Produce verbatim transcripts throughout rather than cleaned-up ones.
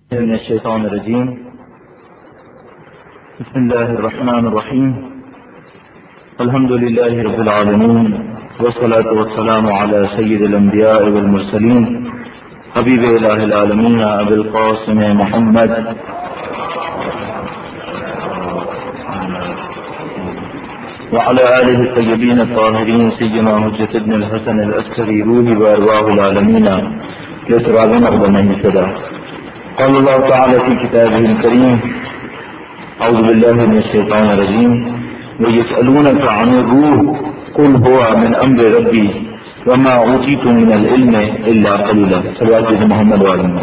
من الشيطان الرجيم. بسم الله الرحمن الرحيم. الحمد لله رب العالمين، والصلاة والسلام على سيد الأنبياء والمرسلين حبيب إله العالمين أبي القاسم محمد وعلى آله الطيبين الطاهرين سيدنا حجة ابن الحسن العسكري روحي وأرواح العالمين لترابنا قدمه السدى. قال الله تعالى في كتابه الكريم: أعوذ بالله من الشيطان الرجيم. ويسألونك عن الروح قل هو من أمر ربي وما أوتيتم من العلم إلا قليلا. صلوات محمد وعلى آله.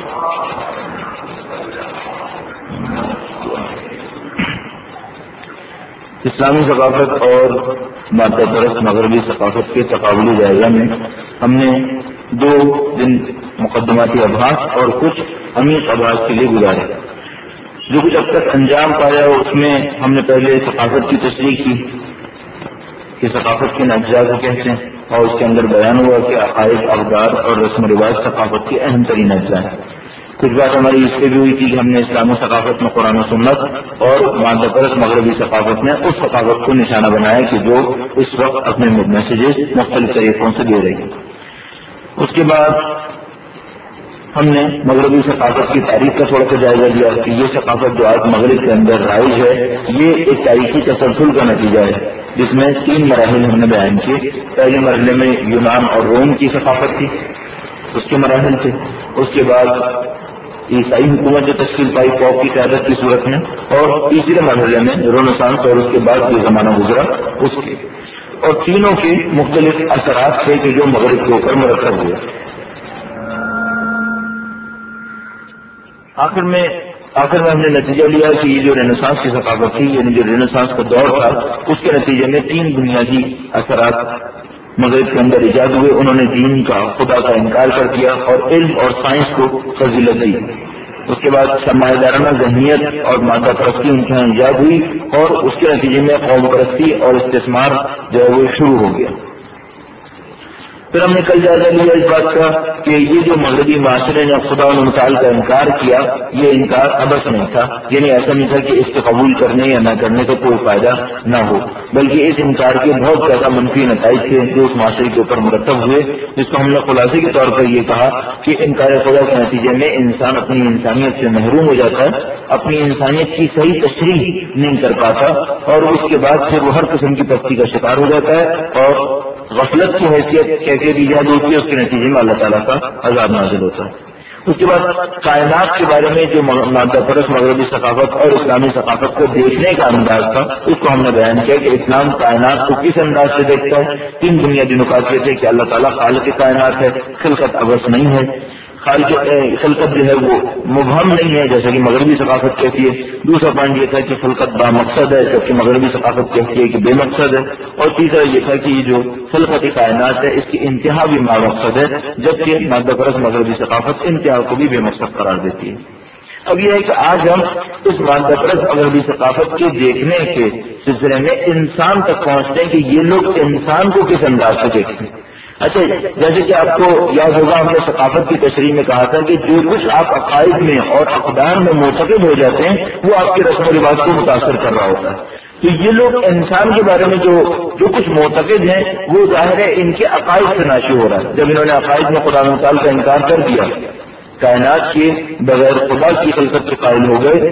اسلامی ثقافت اور مادہ پرست مغربی ثقافت کے تقابلی جائزہ میں ہم نے دو دن مقدماتی ابحاث اور کچھ عمیق ابحاث کے لیے گزارے. جو کچھ اب تک انجام پایا اس میں ہم نے پہلے ثقافت کی تشریح کی کہ ثقافت کے اجزاء کو کہتے ہیں، اور اس کے اندر بیان ہوا کہ عقائد، اقدار اور رسم و رواج ثقافت کے اہم ترین اجزاء ہیں. کچھ بات ہماری اس پہ بھی ہوئی تھی کہ ہم نے اسلامی ثقافت میں قرآن و سنت اور مادہ پرست مغربی ثقافت میں اس ثقافت کو نشانہ بنایا کہ جو اس وقت اپنے میسیجز مختلف طریقوں سے دے رہی ہے. اس کے بعد ہم نے مغربی ثقافت کی تاریخ کا تھوڑا سا جائزہ لیا کہ یہ ثقافت جو آج مغرب کے اندر رائج ہے یہ ایک تاریخی تسلسل کا نتیجہ ہے جس میں تین مراحل ہم نے بیان کیے. پہلے مرحلے میں یونان اور روم کی ثقافت تھی، اس کے مراحل تھے. اس کے بعد عیسائی حکومت جو تشکیل پائی پوپ کی قیادت کی صورت میں، اور تیسرے مرحلے میں رونسانس اور اس کے بعد جو زمانہ گزرا اس کے، اور تینوں کے مختلف اثرات تھے کہ جو مغرب کے اوپر مرتب ہوئے. آخر میں آخر میں ہم نے نتیجہ لیا کہ یہ جو رینیسانس کی ثقافت تھی، یعنی جو رینیسانس کا دور تھا، اس کے نتیجے میں تین بنیادی اثرات مغرب کے اندر ایجاد ہوئے. انہوں نے دین کا، خدا کا انکار کر دیا اور علم اور سائنس کو فضیلت دی. اس کے بعد سرمایہ دارانہ ذہنیت اور مادہ پرستی ان کے یہاں ایجاد ہوئی، اور اس کے نتیجے میں قوم پرستی اور استثمار جو ہے وہ شروع ہو گیا. پھر ہم نے کل جائزہ لیا اس بات کا کہ یہ جو مغربی معاشرے نے خدا و متعال کا انکار کیا، یہ انکار ابس نہیں تھا. یعنی ایسا نہیں تھا کہ اس کو قبول کرنے یا نہ کرنے کا کوئی فائدہ نہ ہو، بلکہ اس انکار کے بہت زیادہ منفی نتائج تھے جو اس معاشرے کے اوپر مرتب ہوئے، جس کو ہم نے خلاصے کے طور پر یہ کہا کہ انکار خدا کے نتیجے میں انسان اپنی انسانیت سے محروم ہو جاتا ہے، اپنی انسانیت کی صحیح تشریح نہیں کر پاتا، اور اس کے بعد پھر وہ ہر قسم کی پستی کا شکار ہو جاتا ہے اور غفلت کی حیثیت کیفیت ایجاد ہوتی ہے. اس کے نتیجے میں اللہ تعالیٰ کا عذاب نازل ہوتا ہے. اس کے بعد کائنات کے بارے میں جو مادہ پرست مغربی ثقافت اور اسلامی ثقافت کو دیکھنے کا انداز تھا، اس کو ہم نے بیان کیا کہ اسلام کائنات کو کس انداز سے دیکھتا ہے. تین بنیادی نکات یہ تھے کہ اللہ تعالیٰ خالق کائنات ہے، خلقت ابس نہیں ہے. خالق خلقت جو ہے وہ مبہم نہیں ہے جیسا کہ مغربی ثقافت کہتی ہے. دوسرا پوائنٹ یہ تھا کہ خلقت با مقصد ہے جبکہ مغربی ثقافت کہتی ہے کہ بے مقصد ہے. اور تیسرا یہ تھا کہ یہ جو خلقت کائنات ہے اس کی انتہا بھی ما مقصد ہے، جبکہ مادہ پرست مغربی ثقافت انتہا کو بھی بے مقصد قرار دیتی ہے. اب یہ ہے کہ آج ہم اس مادہ پرست مغربی ثقافت کے دیکھنے کے سلسلے میں انسان تک پہنچتے ہیں کہ یہ لوگ انسان کو کس انداز سے دیکھتے ہیں. اچھا، جیسے کہ آپ کو یاد ہوگا ہم نے ثقافت کی تشریح میں کہا تھا کہ جو کچھ آپ عقائد میں اور اقدار میں معتقد ہو جاتے ہیں وہ آپ کے رسم و رواج کو متاثر کر رہا ہوتا ہے. تو یہ لوگ انسان کے بارے میں جو جو کچھ معتقد ہیں وہ ظاہر ہے ان کے عقائد سے ناشی ہو رہا ہے. جب انہوں نے عقائد میں خدا متعال کا انکار کر دیا، کائنات کے بغیر خدا کی خلقت کے قائل ہو گئے،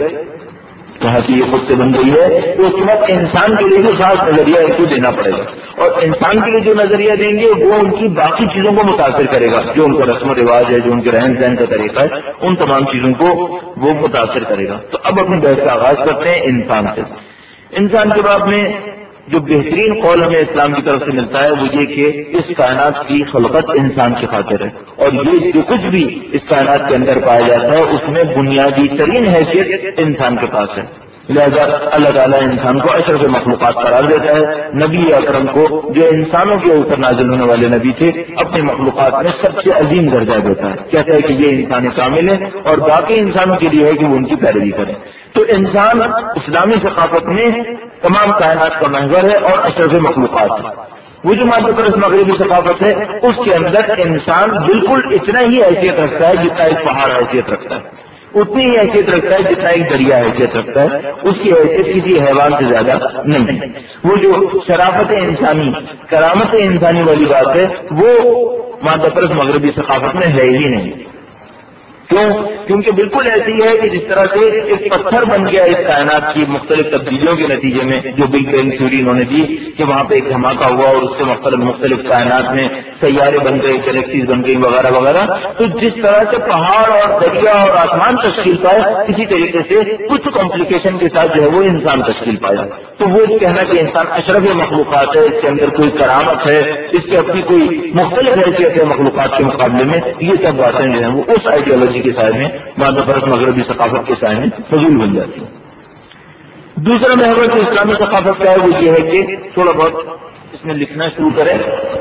کہا کہ یہ خود سے بن گئی ہے، تو اس کے بعد انسان کے لیے جو خاص نظریہ ہے اس کو دینا پڑے گا. اور انسان کے لیے جو نظریہ دیں گے وہ ان کی باقی چیزوں کو متاثر کرے گا، جو ان کا رسم و رواج ہے، جو ان کے رہن سہن کا طریقہ ہے، ان تمام چیزوں کو وہ متاثر کرے گا. تو اب اپنی بحث کا آغاز کرتے ہیں انسان سے. انسان کے باب میں جو بہترین قول ہمیں اسلام کی طرف سے ملتا ہے وہ یہ کہ اس کائنات کی خلقت انسان کی خاطر ہے، اور یہ جو کچھ بھی اس کائنات کے اندر پایا جاتا ہے اس میں بنیادی ترین حیثیت انسان کے پاس ہے. لہذا اللہ تعالیٰ انسان کو اشرف مخلوقات قرار دیتا ہے. نبی اکرم کو جو انسانوں کے اوپر نازل ہونے والے نبی تھے اپنے مخلوقات میں سب سے عظیم درجہ دیتا ہے. کہتا ہے کہ یہ انسان کامل ہے اور باقی انسانوں کے لیے ہے کہ وہ ان کی پیروی کریں. تو انسان اسلامی ثقافت میں تمام کائنات کا محور ہے اور اشرف مخلوقات ہے. وہ جو مادہ پرست مغربی ثقافت ہے اس کے اندر انسان بالکل اتنا ہی حیثیت رکھتا ہے جتنا ایک پہاڑ حیثیت رکھتا ہے. اتنی ہی حیثیت رکھتا ہے جتنا ایک دریا حیثیت رکھتا ہے، اس کی حیثیت کسی حیوان سے زیادہ نہیں ہے۔ وہ جو شرافت انسانی، کرامت انسانی والی بات ہے، وہ مادہ پرست مغربی ثقافت میں ہے ہی نہیں۔ کیوں؟ کیونکہ بالکل ایسی ہے کہ جس طرح سے ایک پتھر بن گیا اس کائنات کی مختلف تبدیلیوں کے نتیجے میں، جو بگ بینگ تھیوری انہوں نے دی کہ وہاں پہ ایک دھماکہ ہوا اور اس سے مختلف مختلف کائنات میں سیارے بن گئے، گلیکسیز بن گئی وغیرہ وغیرہ۔ تو جس طرح سے پہاڑ اور دریا اور آسمان تشکیل پائے، اسی طریقے سے کچھ کمپلیکیشن کے ساتھ جو ہے وہ انسان تشکیل پایا۔ تو وہ کہنا کہ انسان اشرف مخلوقات ہے، اس کے اندر کوئی کرامت ہے، اس کی اپنی کوئی مختلف حیثیت ہے مخلوقات کے مقابلے میں، یہ سب باتیں جو ہیں وہ اس آئیڈیالوجی کے سائے میں، مادہ پرست مغربی ثقافت کے سائے میں فضول بن جاتی ہے۔ دوسرا محور جو اسلامی ثقافت کا ہے وہ یہ ہے کہ تھوڑا بہت اس میں لکھنا شروع کریں۔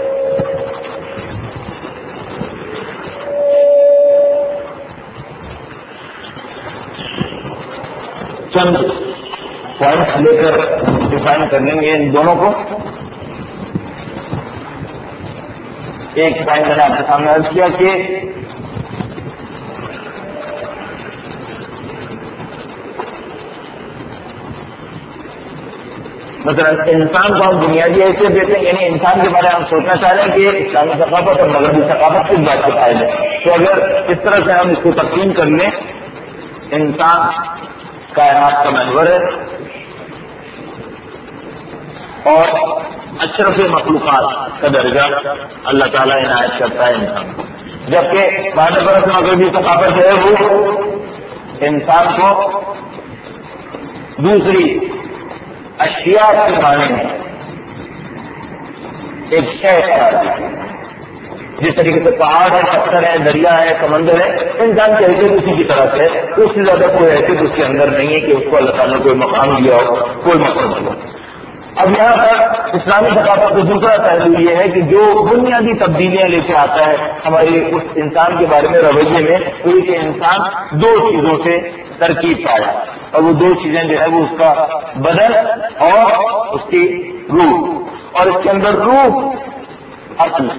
چند پوائنٹس لے کر ڈیفائن کر لیں گے ان دونوں کو۔ ایک پوائنٹ میں نے آپ کے سامنے عرض کیا کہ مثلا انسان کو ہم بنیادی حیثیت دیتے ہیں، یعنی انسان کے بارے میں ہم سوچنا چاہ رہے ہیں کہ اسلامی ثقافت اور مغربی ثقافت کس بات کے قائل ہے۔ تو اگر اس طرح سے ہم اس کو تقسیم کر لیں، انسان کائنات کا محور ہے اور اشرف مخلوقات کا درجہ اللہ تعالیٰ عنایت کرتا ہے انسان کو، جبکہ مادہ پرست مغربی ثقافت جو ہے وہ انسان کو دوسری اشیاء کے معنی میں ایک شے قرار دیتی ہے۔ جس طریقے سے پہاڑ ہے، پتھر ہے، دریا ہے، سمندر ہے، انسان کی حیثیت اسی کی طرف ہے، اس سے زیادہ کوئی حیثیت اس کے اندر نہیں ہے کہ اس کو اللہ تعالیٰ نے کوئی مقام دیا ہو، کوئی مقام دیا۔ اب یہاں پر اسلامی ثقافت کا دوسرا پہلو یہ ہے کہ جو بنیادی تبدیلیاں لے کے آتا ہے ہمارے اس انسان کے بارے میں رویے میں، وہ یہ کہ انسان دو چیزوں سے ترکیب پایا، اور وہ دو چیزیں جو ہے وہ اس کا بدن اور اس کی روح، اور اس کے اندر روح اصل،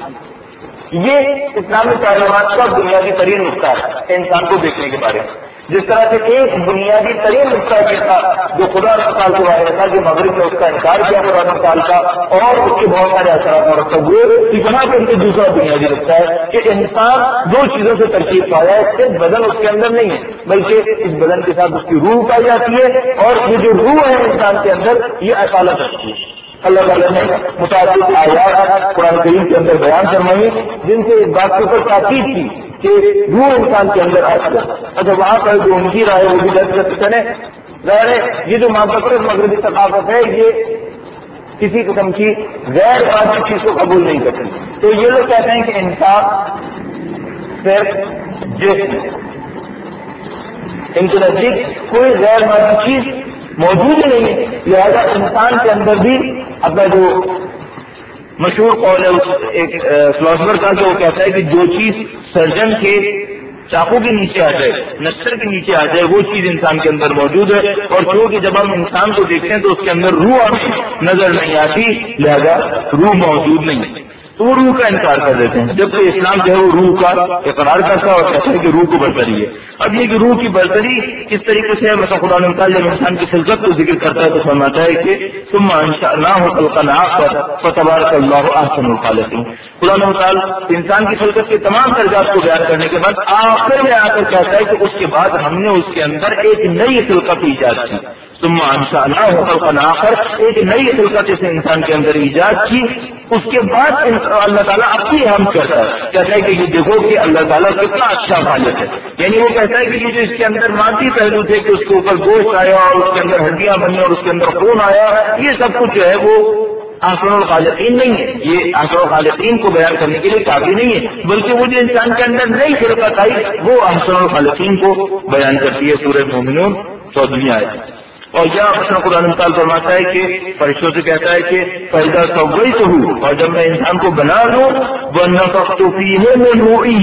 یہ اسلامی تعلیمات کا بنیادی ترین نقطہ ہے انسان کو دیکھنے کے بارے میں۔ جس طرح سے ایک بنیادی ترین نقطہ یہ تھا جو خدا تعالیٰ کے بارے میں تھا کہ مغرب نے اس کا انکار کیا قرآن تعالیٰ کا، اور اس کے بہت سارے اثرات مرتب ہوئے، اتنا کہ ان کے دوسرا بنیادی نقطہ ہے کہ انسان دو چیزوں سے ترکیب پایا ہے، صرف بدن اس کے اندر نہیں ہے بلکہ اس بدن کے ساتھ اس کی روح پائی جاتی ہے، اور یہ جو روح ہے انسان کے اندر یہ اصالت رکھتی ہے۔ اللہ تعالیٰ نے متعدد آیات قرآن کریم کے اندر بیان فرمائی جن سے اس بات کے اوپر تاکید کی کہ روح انسان کے اندر آ جائے۔ اچھا وہاں پر جو ان کی رائے وہ بھی درج کریں، ظاہر ہے یہ جو مادہ پرست مغربی ثقافت ہے یہ کسی قسم کی غیر واجب چیز کو قبول نہیں کرتی۔ تو یہ لوگ کہتے ہیں کہ انسان صرف جسم، ان کے نزدیک کوئی غیر واجب چیز موجود ہی نہیں ہے، لہٰذا انسان کے اندر بھی اپنا جو مشہور قول ہے اس ایک فلاسفر کا کہ وہ کہتا ہے کہ جو چیز سرجن کے چاقو کے نیچے آ جائے، نشر کے نیچے آ جائے، وہ چیز انسان کے اندر موجود ہے، اور کیونکہ جب ہم انسان کو دیکھتے ہیں تو اس کے اندر روح نظر نہیں آتی، لہذا روح موجود نہیں ہے، تو وہ روح کا انکار کر دیتے ہیں، جبکہ اسلام جو ہے وہ روح کا اقرار کرتا ہے اور کہتا ہے کہ روح کو برتری ہے۔ اب یہ کہ روح کی برتری کس طریقے سے ہے، مثلا خدا نے تعالیٰ جب انسان کی خلقت کو ذکر کرتا ہے تو فرماتا ہے کہ ثم انشأناه خلقا آخر فتبارک اللہ احسن الخالقین۔ خدا نے تعالیٰ انسان کی خلقت کے تمام درجات کو بیان کرنے کے بعد آخر میں آ کر کہتا ہے کہ اس کے بعد ہم نے اس کے اندر ایک نئی خلقت ایجاد کی، ثم انشأناه خلقا آخر، ایک نئی خلقت اس انسان کے اندر ایجاد کی، اس کے بعد اللہ تعالیٰ اپنی حمد کرتا ہے، کہتا ہے کہ یہ دیکھو کہ اللہ تعالیٰ کتنا اچھا خالق ہے، یعنی وہ کہتا ہے کہ یہ جو اس کے اندر مادی پہلو تھے کہ اس کے اوپر گوشت آیا اور اس کے اندر ہڈیاں بنی اور اس کے اندر خون آیا، یہ سب کچھ جو ہے وہ احسن الخالقین نہیں ہے، یہ احسن الخالقین کو بیان کرنے کے لیے کافی نہیں ہے، بلکہ وہ جو انسان کے اندر نئی خلقت آئی وہ احسن الخالقین کو بیان کرتی ہے۔ سورہ مومنون چودہویں آیت۔ اور یہاں اپنا قرآن تعالیٰ فرماتا ہے کہ فرشتوں سے کہتا ہے کہ فَإِذَا سَوَّيْتُهُ، اور جب میں انسان کو بنا لوں وَنَفَخْتُ فِيهِ مِنْ رُوحِي،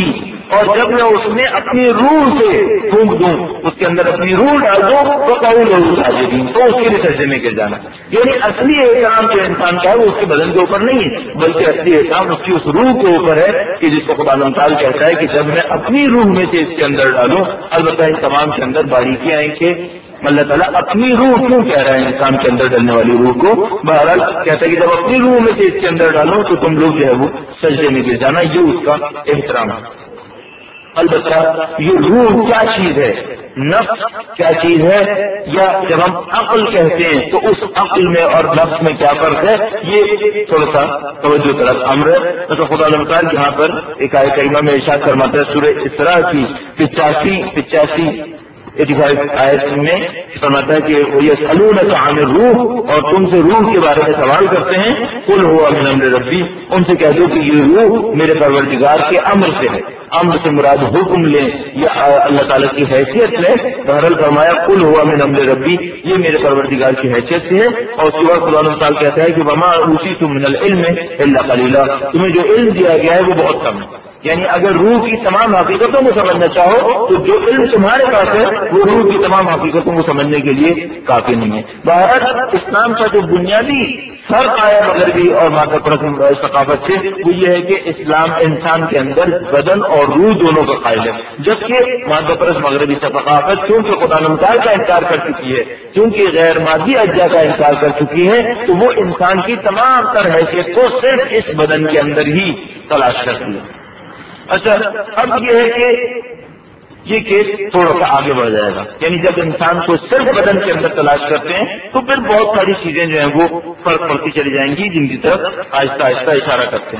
اور جب میں اس میں اپنی روح سے پھونک دوں، اس کے اندر اپنی روح ڈال دوں تو قول ساجدین، تو اس کے لیے سجدے میں گر جانا. یعنی اصلی احترام جو انسان کا ہے وہ اس کے بدن کے اوپر نہیں ہے، بلکہ اصلی احترام اس کی اس روح کے اوپر ہے کہ جس کو خدا تعالیٰ کہتا ہے کہ جب میں اپنی روح میں سے اس کے اندر ڈالوں. البتہ ان تمام کے اندر باریکیاں ہیں کہ اللہ تعالیٰ اپنی روح کیوں کہہ رہا ہے انسان کے اندر ڈلنے والی روح کو. بہرحال کہتا ہے کہ جب اپنی روح میں سے اس کے اندر ڈالو تو تم لوگ جو ہے وہ سجدے میں گر جانا، یہ اس کا احترام ہے. البتہ یہ روح کیا چیز ہے، نفس کیا چیز ہے، یا جب ہم عقل کہتے ہیں تو اس عقل میں اور نفس میں کیا فرق ہے، یہ تھوڑا سا توجہ طرف امر ہے. تو خدا تعالیٰ یہاں پر ایک آیت کریمہ میں ارشاد فرماتا ہے سورہ اسراء کی پچاسی پچاسی ایٹی فائیو آیت میں فرماتا ہے کہ وہ یسألونک عن الروح، اور تم سے روح کے بارے میں سوال کرتے ہیں. قل هو من امر ربی، ان سے کہہ دو کہ یہ روح میرے پروردگار کے امر سے ہے. امر سے مراد حکم لیں یا اللہ تعالیٰ کی حیثیت لیں. بہرحال فرمایا قل هو من امر ربی، یہ میرے پروردگار کی حیثیت سے ہے. اور اس کے بعد خدا تعالیٰ کہتا ہے کہ وما اوتیتم من العلم الا قلیلا، تمہیں جو علم دیا گیا ہے وہ بہت کم ہے. یعنی اگر روح کی تمام حقیقتوں کو سمجھنا چاہو تو جو علم تمہارے پاس ہے وہ روح کی تمام حقیقتوں کو سمجھنے کے لیے کافی نہیں ہے. بہرحال اسلام کا جو بنیادی فرق آیا مغربی اور مادہ پرست ثقافت سے وہ یہ ہے کہ اسلام انسان کے اندر بدن اور روح دونوں کا قائل ہے، جبکہ مادہ پرست مغربی ثقافت کیونکہ خدا نمتار کا انکار کر چکی ہے، کیونکہ غیر مادی اجزاء کا انکار کر چکی ہے، تو وہ انسان کی تمام تر حیثیت کو صرف اس بدن کے اندر ہی تلاش کرتی ہے. اچھا اب یہ ہے کہ یہ کیس تھوڑا سا آگے بڑھ جائے گا. یعنی جب انسان کو صرف بدن کے اندر تلاش کرتے ہیں تو پھر بہت ساری چیزیں جو ہیں وہ فرق پڑتی چلی جائیں گی، جن کی طرف آہستہ آہستہ اشارہ کرتے ہیں.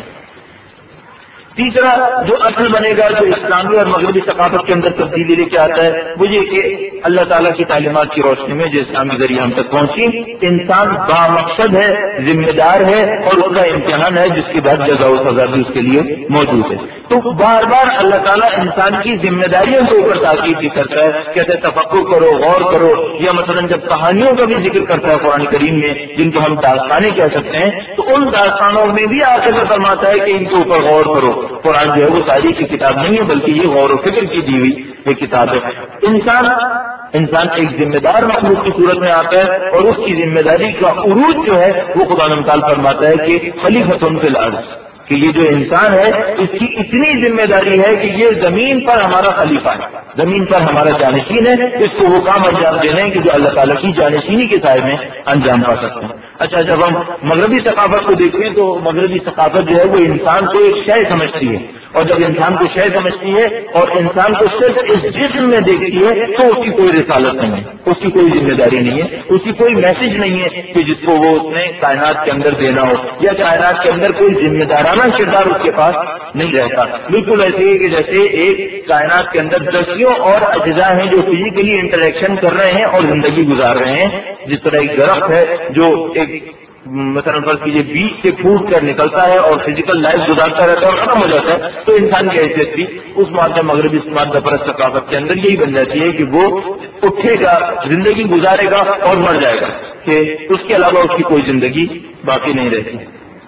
تیسرا جو اصل بنے گا جو اسلامی اور مغربی ثقافت کے اندر تبدیلی لے کے آتا ہے وہ یہ کہ اللہ تعالیٰ کی تعلیمات کی روشنی میں جو اسلامی ذریعہ ہم تک پہنچی، انسان بامقصد ہے، ذمہ دار ہے اور اس کا امتحان ہے جس کے بعد جزا و سزا بھی اس کے لیے موجود ہے. تو بار بار اللہ تعالیٰ انسان کی ذمہ داریوں کے اوپر تاکید بھی کرتا ہے، کہتے ہیں تفکر کرو، غور کرو. یا مثلا جب کہانیوں کا بھی ذکر کرتا ہے قرآن کریم میں جن کو ہم داستانیں کہہ سکتے ہیں، تو ان داستانوں میں بھی آ کر فرماتا ہے کہ ان کے اوپر غور کرو. قرآن جو ہے وہ تاریخ کی کتاب نہیں ہے بلکہ یہ غور و فکر کی دی ہوئی ایک کتاب ہے. انسان انسان ایک ذمہ دار مخلوق کی صورت میں آتا ہے اور اس کی ذمہ داری کا عروج جو ہے وہ خدا تعالیٰ فرماتا ہے کہ خلیفۃ فی الارض، کہ یہ جو انسان ہے اس کی اتنی ذمہ داری ہے کہ یہ زمین پر ہمارا خلیفہ ہے، زمین پر ہمارا جانشین ہے. اس کو وہ کام انجام دینے ہیں کہ جو اللہ تعالیٰ کی جانشینی کے سائے میں انجام پا سکتے ہیں. اچھا جب ہم مغربی ثقافت کو دیکھیں تو مغربی ثقافت جو ہے وہ انسان کو ایک شے سمجھتی ہے، اور جب انسان کو شے سمجھتی ہے اور انسان کو صرف اس جسم میں دیکھتی ہے تو اس کی کوئی رسالت نہیں ہے، اس کی کوئی ذمہ داری نہیں ہے، اس کی کوئی میسج نہیں ہے کہ جس کو وہ اس نے کائنات کے اندر دینا ہو، یا کائنات کے اندر کوئی ذمہ دارانہ کردار اس کے پاس نہیں رہتا. بالکل ایسے ہی کہ جیسے ایک کائنات کے اندر دسیوں اور اجزاء ہیں جو فزیکلی انٹریکشن کر رہے ہیں اور زندگی گزار رہے ہیں. جس طرح ایک درخت ہے جو ایک مثلا فرض کیجیے بیج سے پھوٹ کر نکلتا ہے اور فزیکل لائف گزارتا رہتا ہے اور ختم ہو جاتا ہے، تو انسان کی حیثیت بھی اس مادہ مغربی مادہ پرست ثقافت کے اندر یہی بن جاتی ہے کہ وہ اٹھے گا، زندگی گزارے گا اور مر جائے گا، کہ اس کے علاوہ اس کی کوئی زندگی باقی نہیں رہتی.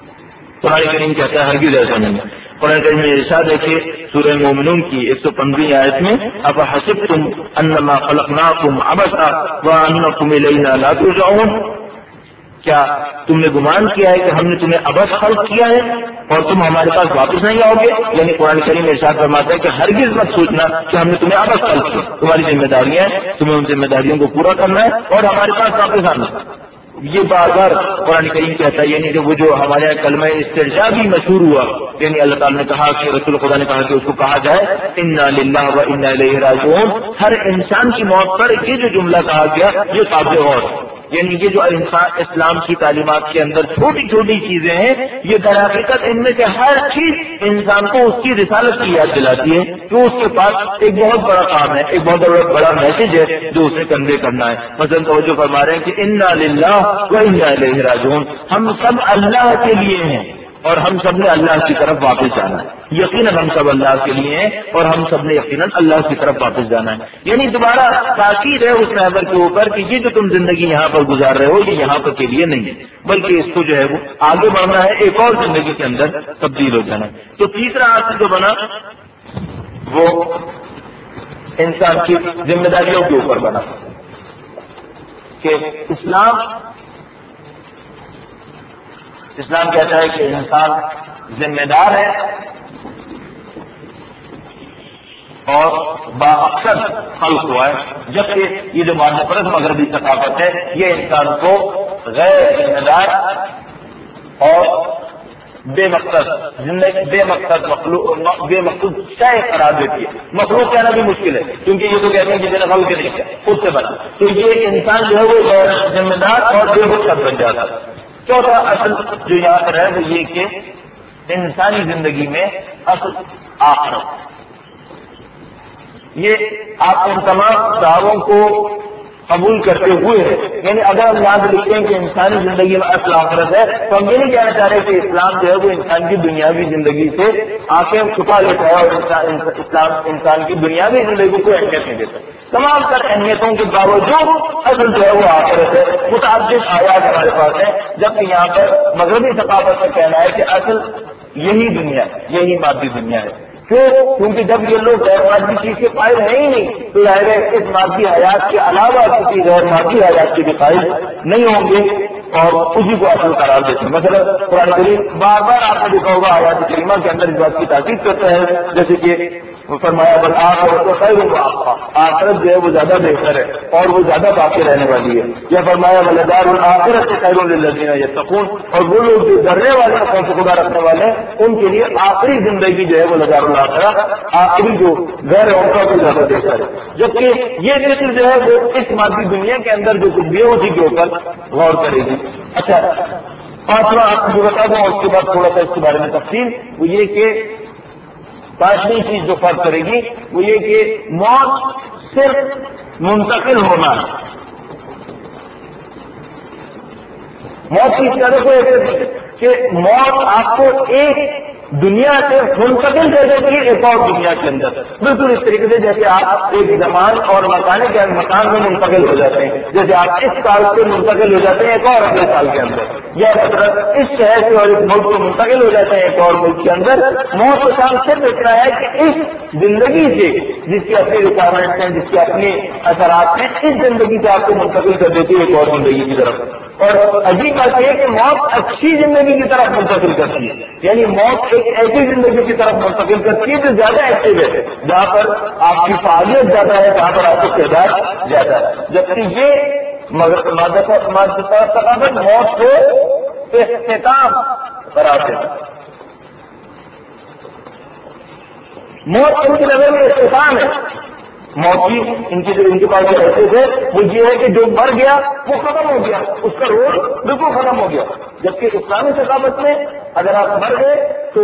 قرآن کریم کہتا ہے ہرگز ایسا نہیں. قرآن کریم میں ارشاد ہے کہ سورہ مومنون کی ایک سو پندرہویں آیت میں افحسبتم انما خلقناکم عبثا وانکم الینا لا ترجعون، کیا تم نے گمان کیا ہے کہ ہم نے تمہیں عبث خلق کیا ہے اور تم ہمارے پاس واپس نہیں آؤ گے؟ یعنی قرآن کریم میں ارشاد فرماتا ہے کہ ہرگز مت سوچنا کہ ہم نے تمہیں عبث خلق کیا، تمہاری ذمہ داریاں ہیں، تمہیں ان ذمہ داریوں کو پورا کرنا ہے اور ہمارے پاس واپس آنا ہے. یہ بار بار قرآن کریم کہتا ہے. یعنی کہ وہ جو ہمارے یہاں کلمہ استرجاع بھی مشہور ہوا، یعنی اللہ تعالیٰ نے کہا کہ رسول خدا نے کہا کہ اس کو کہا جائے انا للہ و انا الیہ راجعون. ہر انسان کی موت پر یہ جو جملہ کہا گیا یہ قابل غور ہے. یعنی یہ جو انسان اسلام کی تعلیمات کے اندر چھوٹی چھوٹی چیزیں ہیں، یہ در حقیقت ان میں سے ہر چیز انسان کو اس کی رسالت کی یاد دلاتی ہے کہ اس کے پاس ایک بہت بڑا کام ہے، ایک بہت بڑا میسج ہے جو اسے کنوے کرنا ہے. مثلا توجہ فرما رہے ہیں کہ انا للہ و انا الیہ راجعون، ہم سب اللہ کے لیے ہیں اور ہم سب نے اللہ کی طرف واپس جانا ہے. یقیناً ہم سب اللہ کے لیے ہیں اور ہم سب نے یقیناً اللہ کی طرف واپس جانا ہے. یعنی دوبارہ تاکید ہے اس محور کے اوپر کہ یہ جو تم زندگی یہاں پر گزار رہے ہو یہ یہاں پر کے لیے نہیں ہے، بلکہ اس کو جو ہے وہ آگے بڑھنا ہے، ایک اور زندگی کے اندر تبدیل ہو جانا ہے. تو تیسرا اصل جو بنا انسان کی ذمہ داریوں کے اوپر بنا کہ اسلام اسلام کہتا ہے کہ انسان ذمہ دار ہے اور بااثر خلق ہوا ہے، جبکہ یہ جو مادہ پرست مغربی ثقافت ہے یہ انسان کو غیر ذمہ دار اور بے مقصد زندگی بے مقصد مخلوق بے مقصود شے قرار دیتی ہے۔ مخلوق کہنا بھی مشکل ہے کیونکہ یہ تو کہتے ہیں کہ جنہیں خلق نہیں کیا خود سے بنا، تو یہ انسان جو ہے وہ غیر ذمہ دار اور بے مقصد بن جاتا ہے۔ چوتھا اصل جو یہاں پر ہے وہ یہ کہ انسانی زندگی میں اصل آخرت، یہ آپ ان تمام دعووں کو قبول کرتے ہوئے ہے، یعنی اگر ہم یاد لکھتے ہیں کہ انسانی زندگی میں اصل آخرت ہے تو ہم یہ نہیں کہنا چاہ رہے کہ اسلام جو ہے وہ انسان کی دنیاوی زندگی سے آنکھیں چھپا لیتا ہے اور اسلام انسان کی دنیاوی زندگی کو اہمیت نہیں دیتا۔ تمام تر اہمیتوں کے باوجود اصل جو ہے وہ آخرت ہے۔ متعدد آیات ہمارے پاس ہیں، جبکہ یہاں پر مغربی ثقافت کا کہنا ہے کہ اصل یہی دنیا یہی مادی دنیا ہے۔ کیوں؟ کیونکہ جب یہ لوگ غیر مادی چیز کے قائل ہیں ہی نہیں تو ظاہر ہے اس مادی حیات کے علاوہ کسی غیر مادی حیات کے بھی قائل نہیں ہوں گے اور اسی کو اصل قرار دیتے ہیں۔ مثلا قرآن کریم بار بار آپ نے دیکھا ہوگا آیات کریمہ کے اندر اس بات کی تاکید کرتا ہے، جیسے کہ فرمایا بل آخرت تو خیر وابقیٰ، آخرت جو ہے وہ زیادہ بہتر ہے اور وہ زیادہ باقی رہنے والی ہے۔ یا فرمایا ولدار الآخرۃ خیر للذین یتقون، اور وہ لوگ جو ڈرنے والے ہیں خوف خدا رکھنے والے ہیں ان کے لیے آخری زندگی جو ہے وہ لدار الآخرۃ، آخری جو گھر ہے ان کا بھی زیادہ بہتر ہے۔ جبکہ یہ ذکر جو ہے وہ اس مادی دنیا کے اندر جو کچھ بھی ہے اسی کے اوپر غور کرے گی۔ اچھا پانچواں آپ کو جو بتا دوں اس کے بعد تھوڑا سا اس کے بارے میں تفصیل، وہ یہ کہ پانچویں چیز جو فرق کرے گی وہ یہ کہ موت صرف منتقل ہونا ہے۔ موت کی طرح کو ایسے کہ موت آپ کو ایک دنیا سے منتقل کر دیتی ہے ایک اور دنیا کے اندر، بالکل اس طریقے سے جیسے آپ ایک زمان اور مکان کے مکان میں منتقل ہو جاتے ہیں، جیسے آپ اس سال سے منتقل ہو جاتے ہیں ایک اور اگلے سال کے اندر، یا مطلب اس شہر سے اور اس ملک سے منتقل ہو جاتے ہیں ایک اور ملک کے اندر۔ موت کا کام صرف اتنا ہے کہ اس زندگی سے جس کی اپنی ریکوائرمنٹس ہیں، جس کے اپنے اثرات ہیں، اس زندگی سے آپ کو منتقل کر دیتی ہے ایک اور زندگی کی طرف۔ اور عجیب بات یہ ہے کہ موت اچھی زندگی کی طرف منتقل کرتی ہے، یعنی موت ایک ایسی زندگی کی طرف منتقل کرتی ہے جو زیادہ ایکٹیو ہے، جہاں پر آپ کی فعالیت زیادہ ہے، جہاں پر آپ کو تعداد زیادہ ہے۔ جبکہ یہ ثقافت موت کو اختتام قرار دیتا ہے۔ موت ان کی نظر میں اختتام ہے۔ موتی ان کی جو ان کے پاس جو ایسے تھے وہ یہ ہے کہ جو مر گیا وہ ختم ہو گیا، اس کا رول بالکل ختم ہو گیا۔ جبکہ اسلامی ثقافت میں اگر آپ مر گئے تو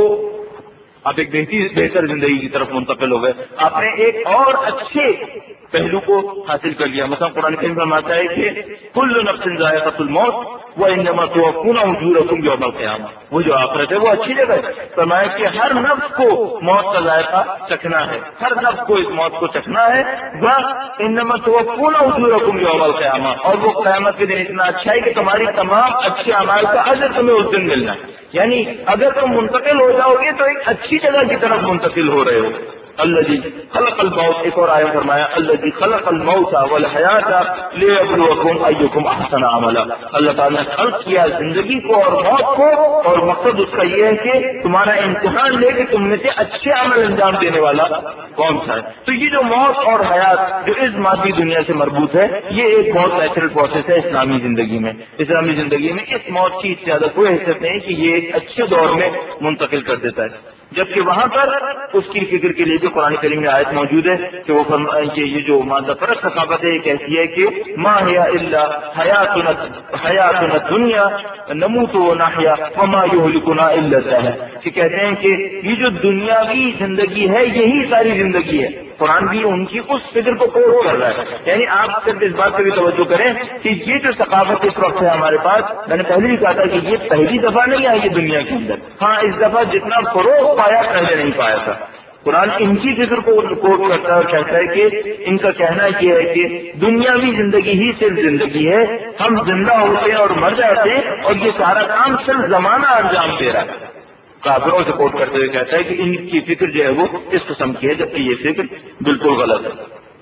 آپ ایک بہتر بہتر زندگی کی طرف منتقل ہو گئے، آپ نے ایک اور اچھے پہلو کو حاصل کر لیا۔ مثلا قرآن کریم فرماتا ہے کہ کل نفس ذائقۃ الموت وانما توفون اجورکم یوم القیامہ، وہ جو آخرت ہے وہ اچھی جگہ ہے۔ فرمایا کہ ہر نفس کو موت کا ذائقہ چکھنا ہے، ہر نفس کو اس موت کو چکھنا ہے۔ وانما توفون اجورکم یوم القیامہ، اور وہ قیامت کے دن اتنا اچھا ہے کہ تمہاری تمام اچھے اعمال کا اجر تمہیں اس دن ملنا ہے۔ یعنی اگر تم منتقل ہو جاؤ گے تو ایک اچھی جگہ کی طرف منتقل ہو رہے ہو۔ الذی خلق الموت، ایک اور آیت فرمایا الذی خلق الموت والحیات لیبلوکم ایکم احسن عملا، اللہ تعالیٰ نے خلق کیا زندگی کو اور موت کو، اور مقصد اس کا یہ ہے کہ تمہارا امتحان لے کہ تم میں سے اچھے عمل انجام دینے والا کون سا ہے۔ تو یہ جو موت اور حیات جو اس مادی دنیا سے مربوط ہے یہ ایک بہت نیچرل پروسیس ہے اسلامی زندگی میں۔ اسلامی زندگی میں اس موت کی زیادہ کوئی حیثیت نہیں کہ یہ ایک اچھے دور میں منتقل کر دیتا ہے، جبکہ وہاں پر اس کی فکر کے لیے جو قرآن کریم میں آیت موجود ہے کہ وہ کہ یہ جو مادہ پرست ثقافت ہے یہ کہتی ہے کہ ما ہی الا حیاتنا حیاتنا دنیا نموت و نحیا وما یہلکنا الا الدہر، کہ کہتے ہیں کہ یہ جو دنیاوی زندگی ہے یہی ساری زندگی ہے۔ قرآن بھی ان کی اس فکر کو کوٹ کر رہا ہے، یعنی آپ صرف اس بات پہ بھی توجہ کریں کہ یہ جو ثقافت اس وقت ہے ہمارے پاس، میں نے پہلے بھی کہا تھا کہ یہ پہلی دفعہ نہیں آئی ہے دنیا کے اندر، ہاں اس دفعہ جتنا فروغ پایا پہلے نہیں پایا تھا۔ قرآن ان کی فکر کو کوٹ کرتا ہے اور کہتا ہے کہ ان کا کہنا یہ ہے کہ دنیاوی زندگی ہی صرف زندگی ہے، ہم زندہ ہوتے ہیں اور مر جاتے ہیں اور یہ سارا کام صرف زمانہ انجام دے رہا ہے۔ کافروں سے کوٹ کرتے ہوئے کہتا ہے کہ ان کی فکر جو ہے وہ اس قسم کی ہے، جبکہ یہ فکر بالکل غلط ہے۔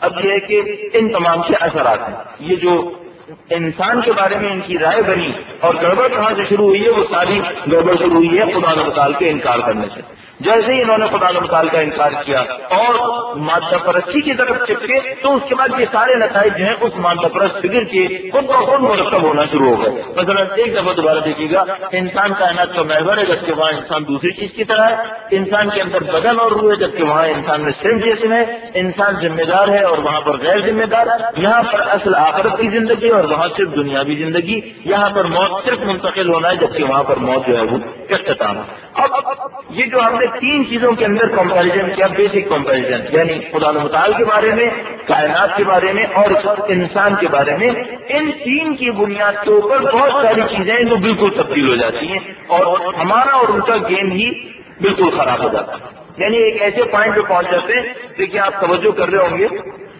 اب یہ ہے کہ ان تمام سے اثرات ہیں، یہ جو انسان کے بارے میں ان کی رائے بنی اور گڑبڑ کہاں سے شروع ہوئی ہے، وہ ساری گڑبڑ شروع ہوئی ہے خدا متعال کے انکار کرنے سے۔ جیسے ہی انہوں نے خدا متعال کا انکار کیا اور مادہ پرستی کی طرف چپکے تو اس کے بعد یہ سارے نتائج جو ہیں اس مادہ پرست فکر کے خود بخود مرتب ہونا شروع ہو گئے۔ مثلا ایک دفعہ دوبارہ دیکھیے گا، انسان کائنات کا محور ہے جبکہ وہاں انسان دوسری چیز کی طرح ہے، انسان کے اندر بدن اور روح ہے جبکہ وہاں انسان میں صرف جسم ہے، انسان ذمہ دار ہے اور وہاں پر غیر ذمہ دار، یہاں پر اصل آخرت کی زندگی اور وہاں صرف دنیاوی زندگی، یہاں پر موت صرف منتقل ہونا ہے جبکہ وہاں پر موت جو ہے وہ اختتام ہے۔ اب یہ جو ہم نے تین چیزوں کے اندر کمپیریزن کیا، بیسک کمپیریزن، یعنی خدا متعال کے بارے میں، کائنات کے بارے میں اور انسان کے بارے میں، ان تین کی بنیاد کے اوپر بہت ساری چیزیں جو بالکل تبدیل ہو جاتی ہیں اور ہمارا اور ان کا گیم ہی بالکل خراب ہو جاتا ہے۔ یعنی ایک ایسے پوائنٹ پہ پہنچ جاتے ہیں، دیکھیے آپ توجہ کر رہے ہوں گے،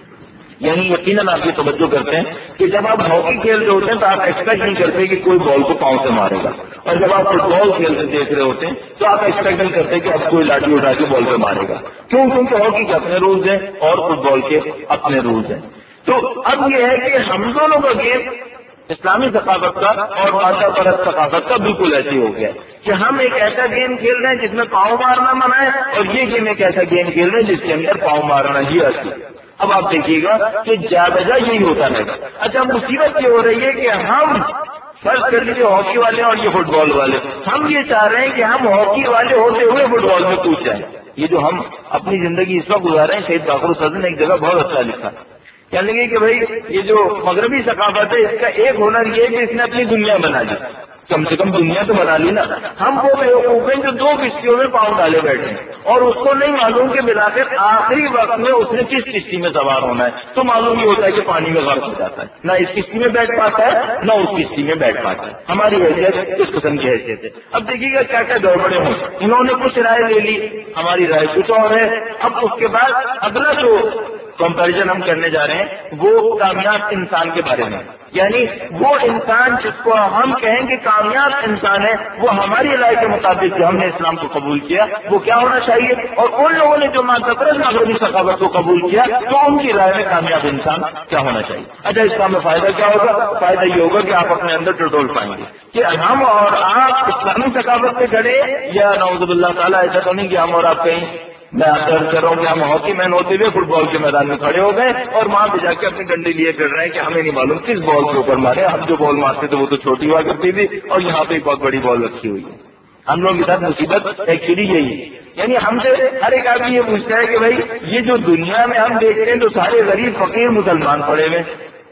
یعنی یقیناً آپ یہ توجہ کرتے ہیں کہ جب آپ ہاکی کھیل رہے ہوتے ہیں تو آپ ایکسپیکٹ نہیں کرتے کہ کوئی بال کو پاؤں سے مارے گا، اور جب آپ فٹ بال کھیلتے دیکھ رہے ہوتے ہیں تو آپ ایکسپیکٹ نہیں کرتے کہ اب کوئی لاٹھی اٹھا کے بال پہ مارے گا۔ کیوں؟ کیونکہ ہاکی کے اپنے رولز ہیں اور فٹ بال کے اپنے رولز ہیں۔ تو اب یہ ہے کہ ہم دونوں کا گیم اسلامی ثقافت کا اور مادہ پرست ثقافت کا بالکل ایسے ہو گیا ہے کہ ہم ایک ایسا گیم کھیل رہے ہیں جس میں پاؤں مارنا منع ہے، اور یہ گیم ایک ایسا گیم کھیل رہے ہیں جس کے اندر پاؤں مارنا ہی اصل ہے۔ اب آپ دیکھیے گا کہ جا بجا یہی ہوتا رہے گا۔ اچھا مصیبت یہ ہو رہی ہے کہ ہم فرض کر لیجیے ہاکی والے اور یہ فٹ بال والے، ہم یہ چاہ رہے ہیں کہ ہم ہاکی والے ہوتے ہوئے فٹ بال میں کود جائیں۔ یہ جو ہم اپنی زندگی اس وقت گزار رہے ہیں، شہید باقر الصدر نے ایک جگہ بہت اچھا لکھا، کہنے لگے کہ بھائی یہ جو مغربی ثقافت ہے اس کا ایک ہنر یہ ہے کہ اس نے اپنی دنیا بنا لی، کم سے کم دنیا تو بنا لی نا۔ ہم وہ بیوقوف ہیں جو دو کشتیوں میں پاؤں ڈالے بیٹھے ہیں اور اس کو نہیں معلوم کہ بلاخر آخری وقت میں اس نے کس کشتی میں سوار ہونا ہے، تو معلوم یہ ہوتا ہے کہ پانی میں غرق ہو جاتا ہے، نہ اس کشتی میں بیٹھ پاتا ہے نہ اس کشتی میں بیٹھ پاتا ہے۔ ہماری حیثیت اس قسم کی حیثیت ہے۔ اب دیکھیے گا کیا کیا گڑبڑے ہوں، انہوں نے کچھ رائے لے لی، ہماری رائے کچھ اور ہے۔ اب اس کے بعد اگلا جو کمپیریزن ہم کرنے جا رہے ہیں وہ کامیاب انسان کے بارے میں، یعنی وہ انسان جس کو ہم کہیں گے کامیاب انسان ہے، وہ ہماری رائے کے مطابق جو ہم نے اسلام کو قبول کیا وہ کیا ہونا چاہیے، اور ان لوگوں نے جو مادہ پرست مغربی ثقافت کو قبول کیا تو ان کی رائے میں کامیاب انسان کیا ہونا چاہیے۔ اچھا اس کا ہمیں فائدہ کیا ہوگا؟ فائدہ یہ ہوگا کہ آپ اپنے اندر ٹٹول پائیں گے کہ ہم اور آپ اسلامی ثقافت سے کھڑے، یا نعوذ باللہ تعالیٰ ایسا تو نہیں کہ ہم اور آپ کہیں، میں آپ درد کر رہا ہوں کہ ہم ہاکی مین ہوتے ہوئے فٹ بال کے میدان میں کھڑے ہو گئے اور وہاں پہ جا کے اپنی ڈنڈی لیے کر رہے ہیں کہ ہمیں نہیں معلوم کس بال کے اوپر مارے، ہم جو بال مارتے تھے وہ تو چھوٹی ہوا کرتی تھی اور یہاں پہ ایک بہت بڑی بال رکھی ہوئی ہے۔ ہم لوگوں کے ساتھ مصیبت ایکچولی یہی ہے، یعنی ہم سے ہر ایک آدمی یہ پوچھتا ہے کہ بھائی یہ جو دنیا میں ہم دیکھ رہے ہیں تو سارے غریب فقیر مسلمان پڑے ہوئے،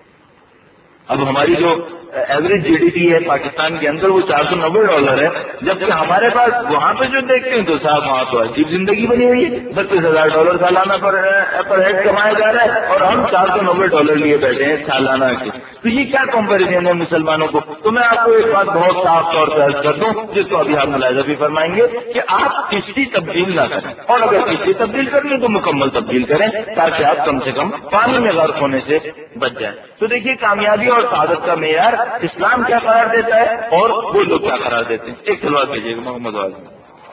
اب ہماری جو ایوریج جی ڈی پی ہے پاکستان کے اندر وہ چار سو نبے ڈالر ہے، جبکہ ہمارے پاس وہاں پہ جو دیکھتے ہیں تو صاحب وہاں تو عجیب زندگی بنی ہوئی ہے، بتیس ہزار ڈالر سالانہ پر پر ہیڈ کمایا جا رہا ہے اور ہم چار سو نبے ڈالر لیے بیٹھے ہیں سالانہ کے۔ تو یہ کیا کمپیریزن ہے مسلمانوں کو؟ تو میں آپ کو ایک بات بہت صاف طور پہ عرض کر دوں جس کو ابھی آپ ملاحظہ بھی فرمائیں گے کہ آپ کشتی تبدیل نہ کریں، اور اگر کشتی تبدیل کرنی تو مکمل تبدیل کریں تاکہ آپ کم سے کم پانی میں غرق ہونے سے بچ جائیں۔ تو دیکھیے کامیابی اور سعادت کا معیار اسلام کیا قرار دیتا ہے اور وہ لوگ کیا قرار دیتے ہیں۔ ایک سلوات بھیجیے گا محمد والی۔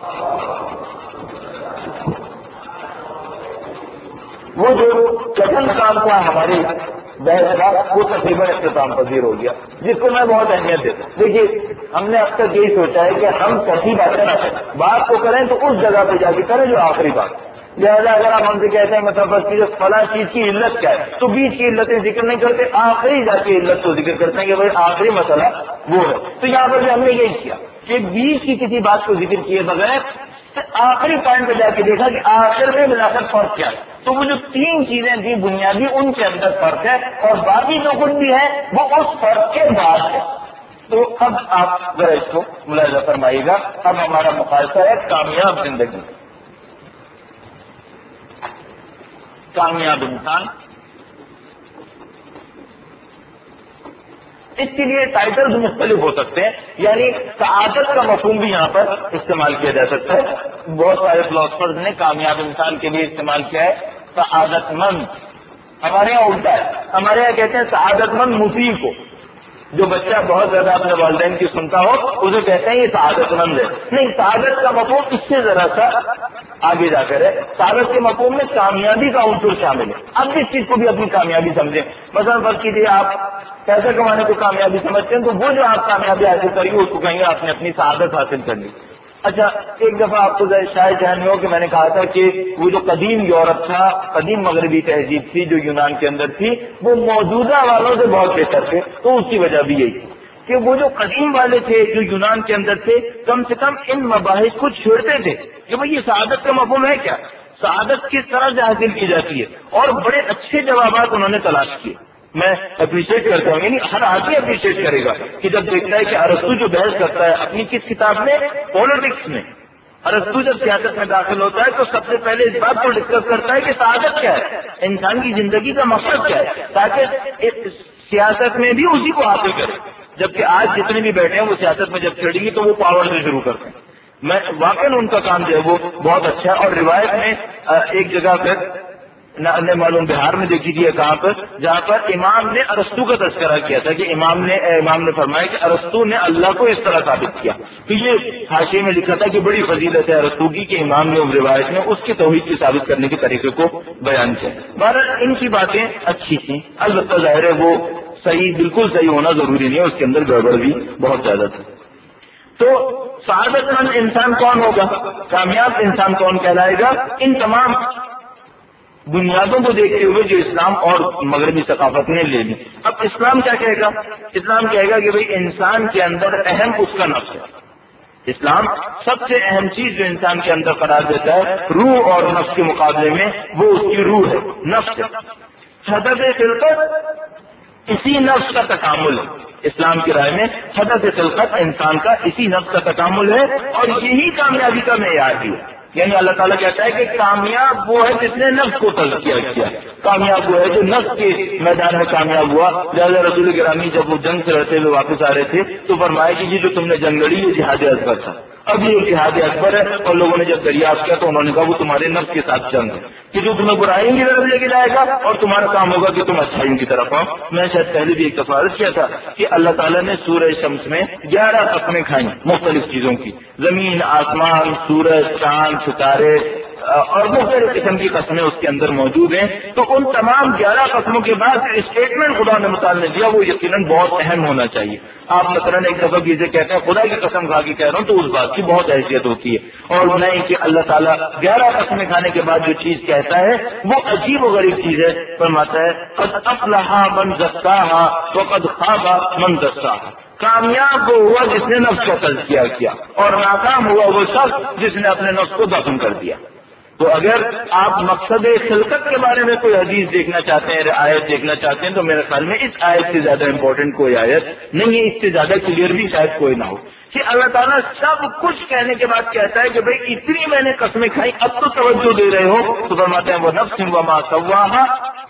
وہ جو چٹن کام تھا ہمارے بحث کا وہ تقریباً اختتام پذیر ہو گیا، جس کو میں بہت اہمیت دیتا ہوں۔ دیکھیے ہم نے اب تک یہی سوچا ہے کہ ہم صحیح باتیں نہ کریں، بات کو کریں تو اس جگہ پہ جا کے کریں جو آخری بات ہے۔ لہٰذا اگر آپ ہم سے کہتے ہیں مطلب بس کی فلاں چیز کی علت کیا ہے تو بیچ کی علتیں ذکر نہیں کرتے، آخری جا کے علت کو ذکر کرتے ہیں کہ بھائی آخری مسئلہ وہ ہے۔ تو یہاں پر بھی ہم نے یہی کیا کہ بیچ کی کسی بات کو ذکر کیے بغیر آخری پوائنٹ پہ جا کے دیکھا کہ آخر میں ملا کر فرق کیا ہے۔ تو وہ جو تین چیزیں تھیں بنیادی ان کے اندر فرق ہے اور باقی جو کچھ بھی ہے وہ اس فرق کے بعد ہے۔ تو اب آپ ذرا اس کو ملاحظہ فرمائیے گا، اب ہمارا مقاصد ہے کامیاب زندگی، کامیاب انسان۔ اس کے لیے ٹائٹلز مختلف ہو سکتے ہیں، یعنی سعادت کا مفہوم بھی یہاں پر استعمال کیا جا سکتا ہے۔ بہت سارے فلاسفرز نے کامیاب انسان کے لیے استعمال کیا ہے سعادت مند، ہمارے یہاں الٹا ہے، ہمارے یہاں کہتے ہیں سعادت مند مسیح کو، جو بچہ بہت زیادہ اپنے والدین کی سنتا ہو اسے کہتے ہیں یہ سعادت مند ہے. نہیں، سعادت کا مفہوم اس سے ذرا سا آگے جا کر ہے. سعادت کے مفہوم میں کامیابی کا عنصر شامل ہے. اب اس چیز کو بھی اپنی کامیابی سمجھیں. مثلا فرض کیجیے آپ پیسے کمانے کو کامیابی سمجھتے ہیں تو وہ جو آپ کامیابی حاصل کریے اس کو کہیں گے آپ نے اپنی سعادت حاصل کر لی. اچھا، ایک دفعہ آپ کو شاید ذہن میں ہو کہ میں نے کہا تھا کہ وہ جو قدیم یورپ تھا، قدیم مغربی تہذیب تھی جو یونان کے اندر تھی، وہ موجودہ والوں سے بہت بہتر تھے. تو اس کی وجہ بھی یہی کہ وہ جو قدیم والے تھے جو یونان کے اندر تھے، کم سے کم ان مباحث کو چھیڑتے تھے کہ بھائی یہ سعادت کا مفہوم ہے کیا، سعادت کس طرح سے حاصل کی جاتی ہے، اور بڑے اچھے جوابات انہوں نے تلاش کیے. میں اپریشیٹ کرتا ہوں، یعنی ہر آدمی اپریشیٹ کرے گا کہ جب دیکھتا ہے کہ ارسطو جو بحث کرتا ہے اپنی کس کتاب میں، پالیٹکس میں، ارسطو جب سیاست میں داخل ہوتا ہے تو سب سے پہلے اس بات کو ڈسکس کرتا ہے کہ سعادت کیا ہے، انسان کی زندگی کا مقصد کیا ہے، تاکہ سیاست میں بھی اسی کو حاصل کرے. جبکہ آج جتنے بھی بیٹھے ہیں وہ سیاست میں جب چڑھیں گی تو وہ پاور سے شروع کرتے ہیں. میں واقعی ان کا کام جو ہے وہ بہت اچھا ہے. اور روایت میں ایک جگہ پر نہ معلوم بہار میں دیکھی تھی کہاں پر، جہاں پر امام نے ارسطو کا تذکرہ کیا تھا کہ امام نے امام نے فرمایا کہ ارسطو نے اللہ کو اس طرح ثابت کیا. تو یہ حاشیے میں لکھا تھا کہ بڑی فضیلت ہے ارسطو کی کہ امام نے روایت میں اس کی توحید کی ثابت کرنے کے طریقے کو بیان کیا. بہرحال ان کی باتیں اچھی تھیں، البتہ ظاہر ہے وہ صحیح بالکل صحیح ہونا ضروری نہیں ہے، اس کے اندر گڑبڑ بھی بہت زیادہ تھی. تو سعادت مند انسان کون ہوگا، کامیاب انسان کون کہلائے گا، ان تمام بنیادوں کو دیکھتے ہوئے جو اسلام اور مغربی ثقافت نے لے لی. اب اسلام کیا کہے گا، اسلام کہے گا کہ بھئی انسان کے اندر اہم اس کا نفس ہے. اسلام سب سے اہم چیز جو انسان کے اندر قرار دیتا ہے روح اور نفس کے مقابلے میں، وہ اس کی روح ہے، نفس ہے. حدث خلقت اسی نفس کا تکامل ہے. اسلام کی رائے میں حدث خلقت انسان کا اسی نفس کا تکامل ہے، اور یہی کامیابی کا معیار بھی ہے. یعنی اللہ تعالیٰ کہتا ہے کہ کامیاب وہ ہے جس نے نفس کو تزکیہ کیا، کامیاب وہ ہے جو نفس کے میدان میں کامیاب ہوا. لہٰذا رسول گرامی جب وہ جنگ سے رہتے ہوئے واپس آ رہے تھے تو فرمایا کہ یہ جو تم نے جنگ لڑی یہ جہاد اکبر تھا. اب یہ جہاد اکبر ہے، اور لوگوں نے جب دریافت کیا تو انہوں نے کہا وہ تمہارے نفس کے ساتھ جنگ ہے کہ جو تمہیں برائیوں کی طرف لے کے جائے گا اور تمہارا کام ہوگا کہ تم اچھائیوں کی طرف آؤ. میں شاید پہلے بھی ایک تفارض کیا تھا کہ اللہ تعالیٰ نے سورہ شمس میں گیارہ قسمیں کھائیں مختلف چیزوں کی، زمین، آسمان، سورج، چاند، ستارے اور مختلف قسم کی قسمیں اس کے اندر موجود ہیں. تو ان تمام گیارہ قسموں کے بعد اسٹیٹمنٹ خدا نے متعلق نے دیا وہ یقیناً بہت اہم ہونا چاہیے. آپ مثلاً ایک دفعہ چیزیں کہتے ہیں خدا کی قسم کھا کے کہہ رہا ہوں تو اس بات کی بہت حیثیت ہوتی ہے، اور نہیں کہ اللہ تعالیٰ گیارہ قسمیں کھانے کے بعد جو چیز کہتا ہے وہ عجیب و غریب چیز ہے. فرماتا ہے قد افلح من زکاہا وقد خاب من دساہا. کامیاب وہ ہوا جس نے نفس کا تزکیہ کیا، اور ناکام ہوا وہ شخص جس نے اپنے نفس کو دفن کر دیا. تو اگر آپ مقصد خلقت کے بارے میں کوئی حدیث دیکھنا چاہتے ہیں، آیت دیکھنا چاہتے ہیں، تو میرے خیال میں اس آیت سے زیادہ امپورٹنٹ کوئی آیت نہیں ہے، اس سے زیادہ کلیئر بھی شاید کوئی نہ ہو کہ اللہ تعالیٰ سب کچھ کہنے کے بعد کہتا ہے کہ بھئی اتنی میں نے قسمیں کھائی، اب تو توجہ دے رہے ہو. تو فرماتے ہیں وہ نفس وما سواہا،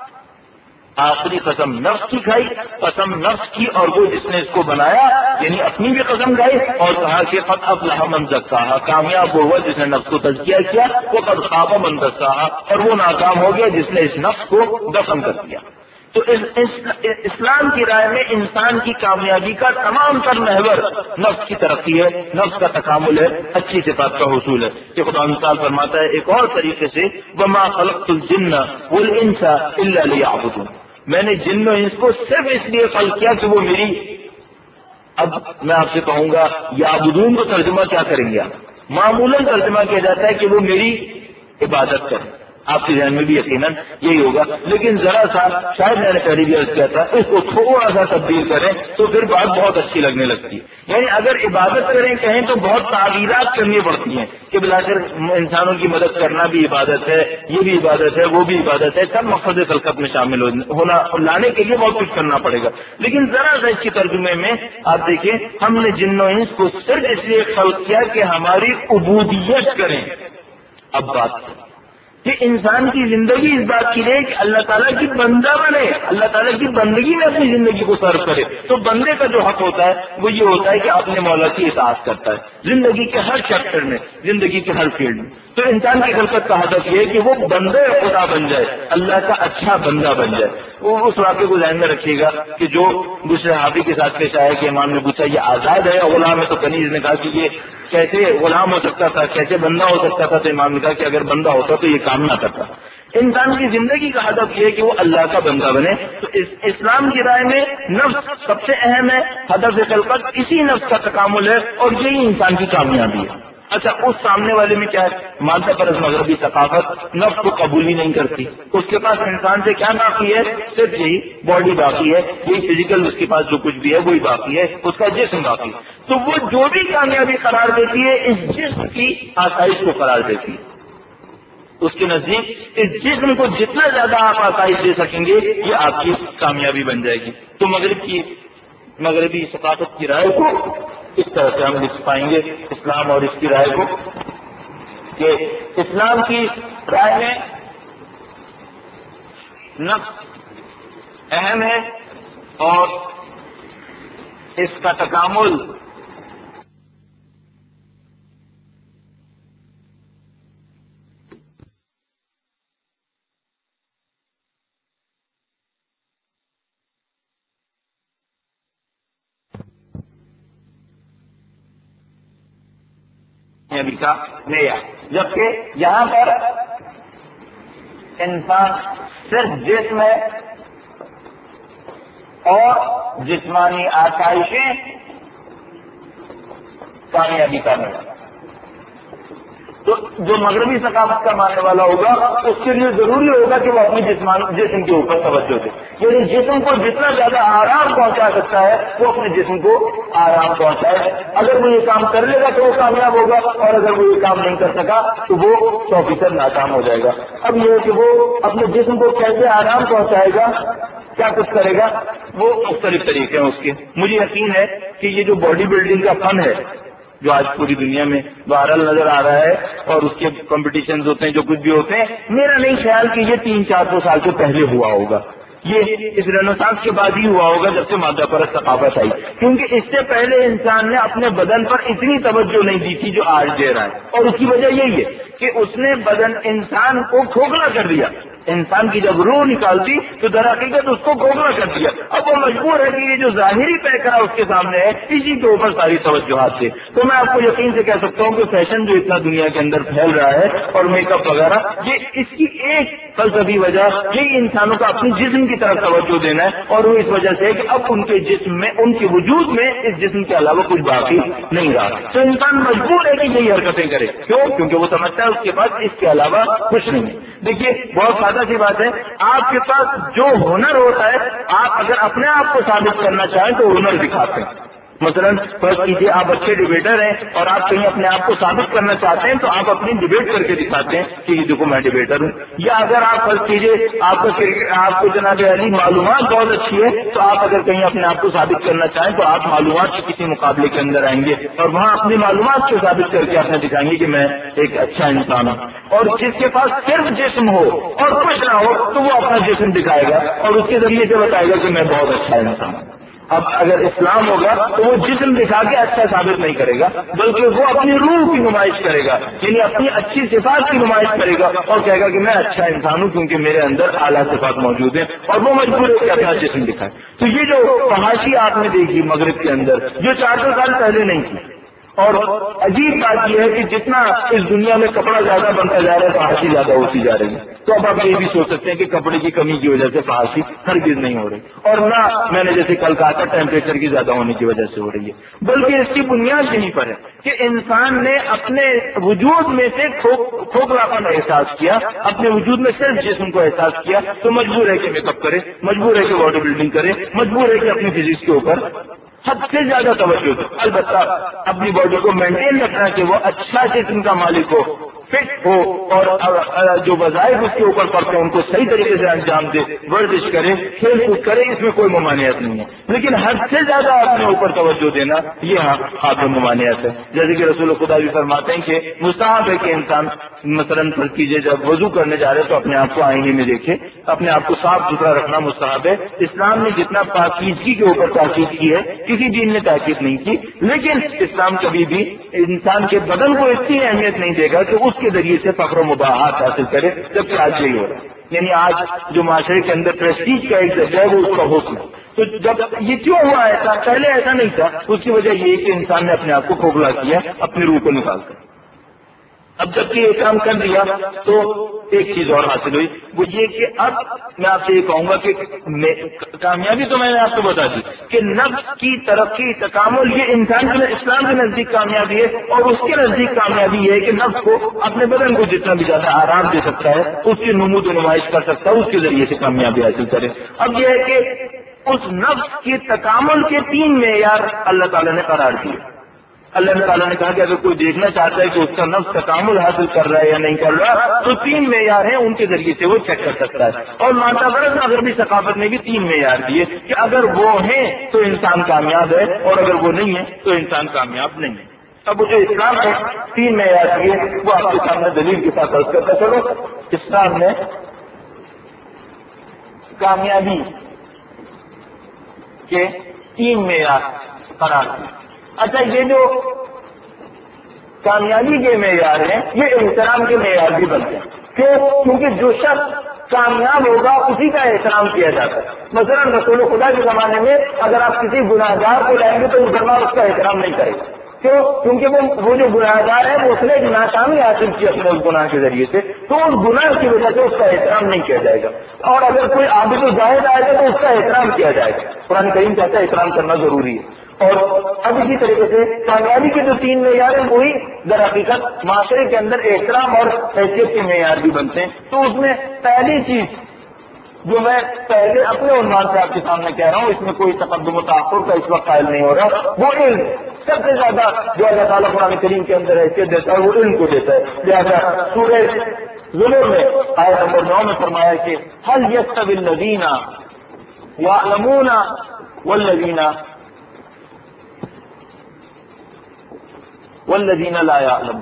آخری قسم نفس کی کھائی، قسم نفس کی اور وہ جس نے اس کو بنایا، یعنی اپنی بھی قسم کھائی اور کہا کہ قد افلح من زکاہا، کامیاب وہ ہوا جس نے نفس کو تزکیہ کیا، وہ قد خاب من دساہا، اور وہ ناکام ہو گیا جس نے اس نفس کو دفن کر دیا. تو اس اس اسلام کی رائے میں انسان کی کامیابی کا تمام تر محور نفس کی ترقی ہے، نفس کا تکامل ہے، اچھی صفات کا حصول ہے. کہ خدا تعالیٰ فرماتا ہے ایک اور طریقے سے وما خلقت الجن والانس الا لیعبدون، میں نے جن و انس کو صرف اس لیے خلق کیا کہ وہ میری، اب میں آپ سے کہوں گا یعبدون کو ترجمہ کیا کریں گے آپ؟ معمولاً ترجمہ کیا جاتا ہے کہ وہ میری عبادت کریں. آپ کے ذہن میں بھی یقیناً یہی ہوگا، لیکن ذرا سا شاید میں نے پہلے بھی عرض کیا تھا اس کو تھوڑا سا تبدیل کریں تو پھر بات بہت اچھی لگنے لگتی ہے. یعنی اگر عبادت کریں کہیں تو بہت تعبیرات کرنی پڑتی ہیں کہ بلاخر انسانوں کی مدد کرنا بھی عبادت ہے، یہ بھی عبادت ہے، وہ بھی عبادت ہے، سب مقصد خلقت میں شامل ہونا لانے کے لیے بہت کچھ کرنا پڑے گا. لیکن ذرا سا اس کی ترجمے میں آپ دیکھیں ہم نے جن و انس کو صرف اس لیے خلق کیا کہ ہماری عبودیت کریں. اب بات کہ انسان کی زندگی اس بات کی رہے کہ اللہ تعالیٰ کی بندہ بنے، اللہ تعالیٰ کی بندگی میں اپنی زندگی کو صرف کرے. تو بندے کا جو حق ہوتا ہے وہ یہ ہوتا ہے کہ اپنے مولا کی اطاعت کرتا ہے زندگی کے ہر چیپٹر میں، زندگی کے ہر فیلڈ میں. تو انسان کی خلقت کا ہدف یہ ہے کہ وہ بندے خدا بن جائے، اللہ کا اچھا بندہ بن جائے۔ وہ اس واقعے کو ذہن میں رکھیے گا کہ جو دوسرے صحابی کے ساتھ پیش آیا کہ امام نے پوچھا یہ آزاد ہے یا غلام ہے، تو کنیز نے کہا کہ یہ کیسے غلام ہو سکتا تھا، کیسے بندہ ہو سکتا تھا؟ تو امام نے کہا کہ اگر بندہ ہوتا تو یہ کام نہ کرتا۔ انسان کی زندگی کا ہدف یہ ہے کہ وہ اللہ کا بندہ بنے۔ تو اس اسلام کی رائے میں نفس سب سے اہم ہے، ہدف خلقت اسی نفس کا تکامل ہے اور یہی انسان کی کامیابی ہے۔ اچھا، اس سامنے والے میں کیا ہے؟ مادہ پرست مغربی ثقافت نفس کو قبول ہی نہیں کرتی، اس کے پاس انسان سے کیا باقی ہے؟ صرف یہی باڈی باقی ہے، یہی فزیکل اس کے پاس جو کچھ بھی ہے وہی باقی ہے، اس کا جسم باقی ہے۔ تو وہ جو بھی کامیابی قرار دیتی ہے اس جسم کی آسائش کو قرار دیتی ہے۔ اس کے نزدیک اس جسم کو جتنا زیادہ آپ آسائش دے سکیں گے یہ آپ کی کامیابی بن جائے گی۔ تو مغرب کی مغربی ثقافت کی رائے کو اس طرح سے ہم لکھ پائیں گے، اسلام اور اس کی رائے کو، کہ اسلام کی رائے میں نفس اہم ہے اور اس کا تکامل کا معیار، جبکہ یہاں پر انسان صرف جسم ہے اور جسمانی آسائشیں کامیابی کا معیار۔ تو جو مغربی ثقافت کا ماننے والا ہوگا اس کے لیے ضروری ہوگا کہ وہ اپنی جسمان جسم کے اوپر توجہ دے، یعنی جسم کو جتنا زیادہ آرام پہنچا سکتا ہے وہ اپنے جسم کو آرام پہنچائے۔ اگر وہ یہ کام کر لے گا تو وہ کامیاب ہوگا، اور اگر وہ یہ کام نہیں کر سکا تو وہ سو فیصد ناکام ہو جائے گا۔ اب یہ ہے کہ وہ اپنے جسم کو کیسے آرام پہنچائے گا، کیا کچھ کرے گا، وہ مختلف طریقے ہیں اس کے۔ مجھے یقین ہے کہ یہ جو باڈی بلڈنگ کا فن ہے جو آج پوری دنیا میں بہرحال نظر آ رہا ہے اور اس کے کمپٹیشنز ہوتے ہیں جو کچھ بھی ہوتے ہیں، میرا نہیں خیال کہ یہ تین چار سو سال سے پہلے ہوا ہوگا، یہ اس رینیسانس کے بعد ہی ہوا ہوگا جب سے مادہ پرست ثقافت آئی، کیونکہ اس سے پہلے انسان نے اپنے بدن پر اتنی توجہ نہیں دی تھی جو آج دے رہا ہے، اور اس کی وجہ یہی ہے کہ اس نے بدن انسان کو کھوکھلا کر دیا۔ انسان کی جب روح نکالتی تو در حقیقت اس کو کھوکھلا کر دیا۔ اب وہ مجبور ہے کہ یہ جو ظاہری پیکرا اس کے سامنے ہے اسی کے اوپر ساری توجہات سے۔ تو میں آپ کو یقین سے کہہ سکتا ہوں کہ فیشن جو اتنا دنیا کے اندر پھیل رہا ہے اور میک اپ وغیرہ، یہ اس کی ایک فلسفی وجہ یہی انسانوں کا اپنے جسم کی طرف توجہ دینا ہے، اور وہ اس وجہ سے ہے کہ اب ان کے جسم میں، ان کے وجود میں اس جسم کے علاوہ کچھ باقی نہیں رہا۔ تو انسان مجبور ہے کہ یہی حرکتیں کرے۔ کیوں؟ کیونکہ وہ سمجھتا ہے اس کے پاس اس کے علاوہ کچھ نہیں ہے۔ دیکھیے بہت سادہ سی بات ہے، آپ کے پاس جو ہنر ہوتا ہے، آپ اگر اپنے آپ کو ثابت کرنا چاہیں تو ہنر دکھاتے ہیں۔ مثلاً فرض کیجیے آپ اچھے ڈبیٹر ہیں اور آپ کہیں اپنے آپ کو ثابت کرنا چاہتے ہیں تو آپ اپنی ڈبیٹ کر کے دکھاتے ہیں کہ یہ دیکھو میں ڈبیٹر ہوں۔ یا اگر آپ فرض کیجیے آپ کو آپ کو جناب علی معلومات بہت اچھی ہے تو آپ اگر کہیں اپنے آپ کو ثابت کرنا چاہیں تو آپ معلومات کے کسی مقابلے کے اندر آئیں گے اور وہاں اپنی معلومات کو ثابت کر کے اپنے دکھائیں گے کہ میں ایک اچھا انسان ہوں۔ اور جس کے پاس صرف جسم ہو اور کچھ نہ ہو تو وہ اپنا جسم دکھائے گا اور اس کے ذریعے سے بتائے گا کہ میں بہت اچھا انسان ہوں۔ اب اگر اسلام ہوگا تو وہ جسم دکھا کے اچھا ثابت نہیں کرے گا، بلکہ وہ اپنی روح کی نمائش کرے گا، یعنی اپنی اچھی صفات کی نمائش کرے گا اور کہے گا کہ میں اچھا انسان ہوں کیونکہ میرے اندر اعلیٰ صفات موجود ہیں، اور وہ مجبور ہے کہ اپنا جسم دکھائے۔ تو یہ جو فحاشی آپ نے دیکھی مغرب کے اندر جو چار سو سال پہلے نہیں تھی، اور عجیب بات یہ ہے کہ جتنا اس دنیا میں کپڑا زیادہ بنتا جا رہا ہے فحاشی زیادہ ہوتی جا رہی ہے۔ تو اب آپ یہ بھی سوچ سکتے ہیں کہ کپڑے کی کمی کی وجہ سے فحاشی ہرگز نہیں ہو رہی، اور نہ میں نے جیسے کل کہا تھا ٹیمپریچر کی زیادہ ہونے کی وجہ سے ہو رہی ہے، بلکہ اس کی بنیاد یہیں پر ہے کہ انسان نے اپنے وجود میں سے کھوکھلاپن احساس کیا، اپنے وجود میں صرف جسم کو احساس کیا، تو مجبور ہے کہ میک اپ کرے، مجبور ہے کہ باڈی بلڈنگ کرے، مجبور ہے کہ اپنی فزکس کے اوپر حد سے زیادہ توجہ دے۔ البتہ اپنی باڈی کو مینٹین رکھنا کہ وہ اچھا جسم کا مالک ہو، فٹ ہو، اور جو وظائف اس کے اوپر پڑتے ہیں ان کو صحیح طریقے سے انجام دے، ورزش کرے، کھیل کود کرے، اس میں کوئی ممانعت نہیں ہے، لیکن حد سے زیادہ اپنے اوپر توجہ دینا یہ آپ میں ممانعت ہے۔ جیسے کہ رسول خدا بھی فرماتے ہیں کہ مستحب ہے کہ انسان مثلاً فرض کیجیے جب وضو کرنے جا رہے تو اپنے آپ کو آئینے میں دیکھے، اپنے آپ کو صاف ستھرا رکھنا مستحب ہے۔ اسلام نے جتنا پاکیزگی کے اوپر تاکید کی ہے کسی دین نے تاکید نہیں کی، لیکن اسلام کبھی بھی انسان کے بدن کو اتنی اہمیت نہیں دے گا کہ اس کے ذریعے سے فخر و مباحات حاصل کرے، جبکہ آج یہی ہو رہا ہے۔ یعنی آج جو معاشرے کے اندر پریسٹیج کا ایک ذریعہ ہے وہ اس کا حسن ہے۔ تو جب یہ کیوں ہوا ایسا؟ پہلے ایسا نہیں تھا۔ اس کی وجہ یہ کہ انسان نے اپنے آپ کو کھوکھلا کیا اپنی روح کو نکال کر۔ اب جب کہ یہ کام کر دیا تو ایک چیز اور حاصل ہوئی، وہ یہ کہ اب میں آپ سے یہ کہوں گا کہ کامیابی تو میں نے آپ کو بتا دی کہ نفس کی ترقی تکامل یہ انسان کے اسلام کے نزدیک کامیابی ہے، اور اس کے نزدیک کامیابی یہ ہے کہ نفس کو اپنے بدن کو جتنا بھی زیادہ آرام دے سکتا ہے، اس کی نمود و نمائش کر سکتا ہے، اس کے ذریعے سے کامیابی حاصل کرے۔ اب یہ ہے کہ اس نفس کے تکامل کے تین معیار اللہ تعالیٰ نے قرار دیے۔ اللہ تعالیٰ نے کہا کہ اگر کوئی دیکھنا چاہتا ہے کہ اس کا نفس تکامل حاصل کر رہا ہے یا نہیں کر رہا، تو تین معیار ہیں، ان کے ذریعے سے وہ چیک کر سکتا ہے۔ اور ماتا برس اگر بھی ثقافت نے بھی تین معیار دیے کہ اگر وہ ہیں تو انسان کامیاب ہے، اور اگر وہ نہیں ہے تو انسان کامیاب نہیں ہے۔ اب جو اسلام نے تین معیار دیے وہ آپ کے سامنے دلیل کے ساتھ عرض کرتا چلو۔ اسلام نے کامیابی کے تین معیار قرار دیے۔ اچھا، یہ جو کامیابی کے معیار ہیں یہ احترام کے معیار بھی بنتے ہیں۔ کیوں؟ کیونکہ جو شخص کامیاب ہوگا اسی کا احترام کیا جاتا ہے۔ مثلا رسول خدا کے زمانے میں اگر آپ کسی گناہ گار کو لائیں گے تو مسلمان اس کا احترام نہیں کرے گا۔ کیوں؟ کیونکہ وہ وہ جو گناہ گار ہے وہ اس نے ایک ناکامی حاصل کی اپنے اس گناہ کے ذریعے سے، تو اس گناہ کی وجہ سے اس کا احترام نہیں کیا جائے گا۔ اور اگر کوئی عابد و زاہد آئے گا تو اس کا احترام کیا جائے گا۔ قرآن کریم کہتا ہے احترام کرنا ضروری ہے۔ اور اب اسی طریقے سے کامیابی کے جو تین معیار ہیں وہی در حقیقت معاشرے کے اندر احترام اور حیثیت کے معیار بھی بنتے ہیں۔ تو اس میں پہلی چیز جو میں پہلے اپنے عنوان سے آپ کے سامنے کہہ رہا ہوں، اس میں کوئی تقدم و تاخر کا اس وقت قائل نہیں ہو رہا، وہ علم سب سے زیادہ جو اللہ تعالیٰ قرآن کریم کے اندر حیثیت دیتا ہے وہ علم کو دیتا ہے۔ لہٰذا سورہ زمر میں آیت نمبر نو میں فرمایا کہ هل يستوي الذين يعلمون والذين والذین لا یعلمون،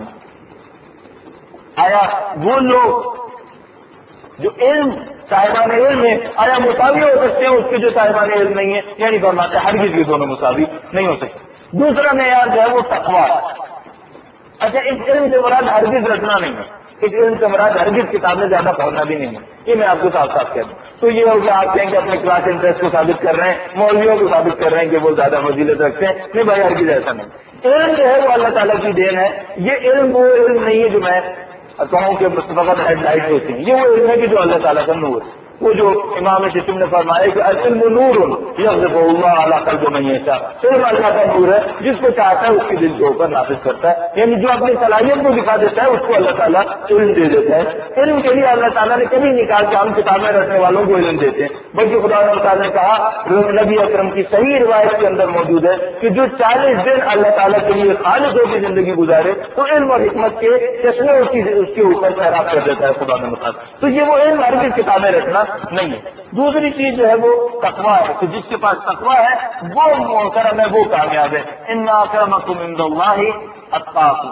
آیا وہ لوگ جو علم صاحبان علم ہے آیا مساوی ہو سکتے ہیں اس کے جو صاحبان علم نہیں ہے؟ یعنی فرماتے ہیں ہرگز یہ دونوں مساوی نہیں ہو سکتے۔ دوسرا معیار جو ہے وہ تقویٰ۔ اچھا، اس علم سے مراد ہرگز رٹنا نہیں ہے، اس علم سے مراد ہرگز کتابیں زیادہ پڑھنا بھی نہیں ہے، یہ میں آپ کو صاف صاف کہہ دوں۔ تو یہ ہو گیا آپ کہیں کہ اپنے کلاس انٹرسٹ کو ثابت کر رہے ہیں، مولویوں کو ثابت کر رہے ہیں کہ وہ زیادہ فضیلت رکھتے ہیں، نہیں بھائی ہرگز ایسا نہیں۔ علم جو ہے وہ اللہ تعالیٰ کی دین ہے۔ یہ علم وہ علم نہیں ہے جو میں کہوں کہ فقط ہیڈ لائٹ ہوتی ہیں، یہ وہ علم ہے کہ جو اللہ تعالیٰ کا نور ہے۔ وہ جو امام ششم نے فرمایا کہ العلم نور یغضب اللہ علی قلب من یشاء، علم اللہ کا نور ہے، جس کو چاہتا ہے اس کے دل کے اوپر نافذ کرتا ہے، یعنی جو اپنی صلاحیت کو دکھا دیتا ہے اس کو اللہ تعالیٰ علم دے دیتا ہے۔ علم کے لیے اللہ تعالیٰ نے کبھی نہیں کہا کہ ہم کتابیں رکھنے والوں کو علم دیتے ہیں، بلکہ خدا تعالیٰ نے کہا، نبی اکرم کی صحیح روایت کے اندر موجود ہے کہ جو چالیس دن اللہ تعالیٰ کے لیے خالص ہو کی زندگی گزارے تو علم اور حکمت کے چشمے اس کے اوپر سیراب کر دیتا ہے خدا نے مخاط۔ تو یہ وہ علم ہرگز کتابیں رکھنا نہیں ہے۔ دوسری چیز جو ہے وہ تقویٰ ہے، تو جس کے پاس تقویٰ ہے وہ محترم ہے، وہ کامیاب ہے۔ ان اکرمکم عند اللہ اتقاکم،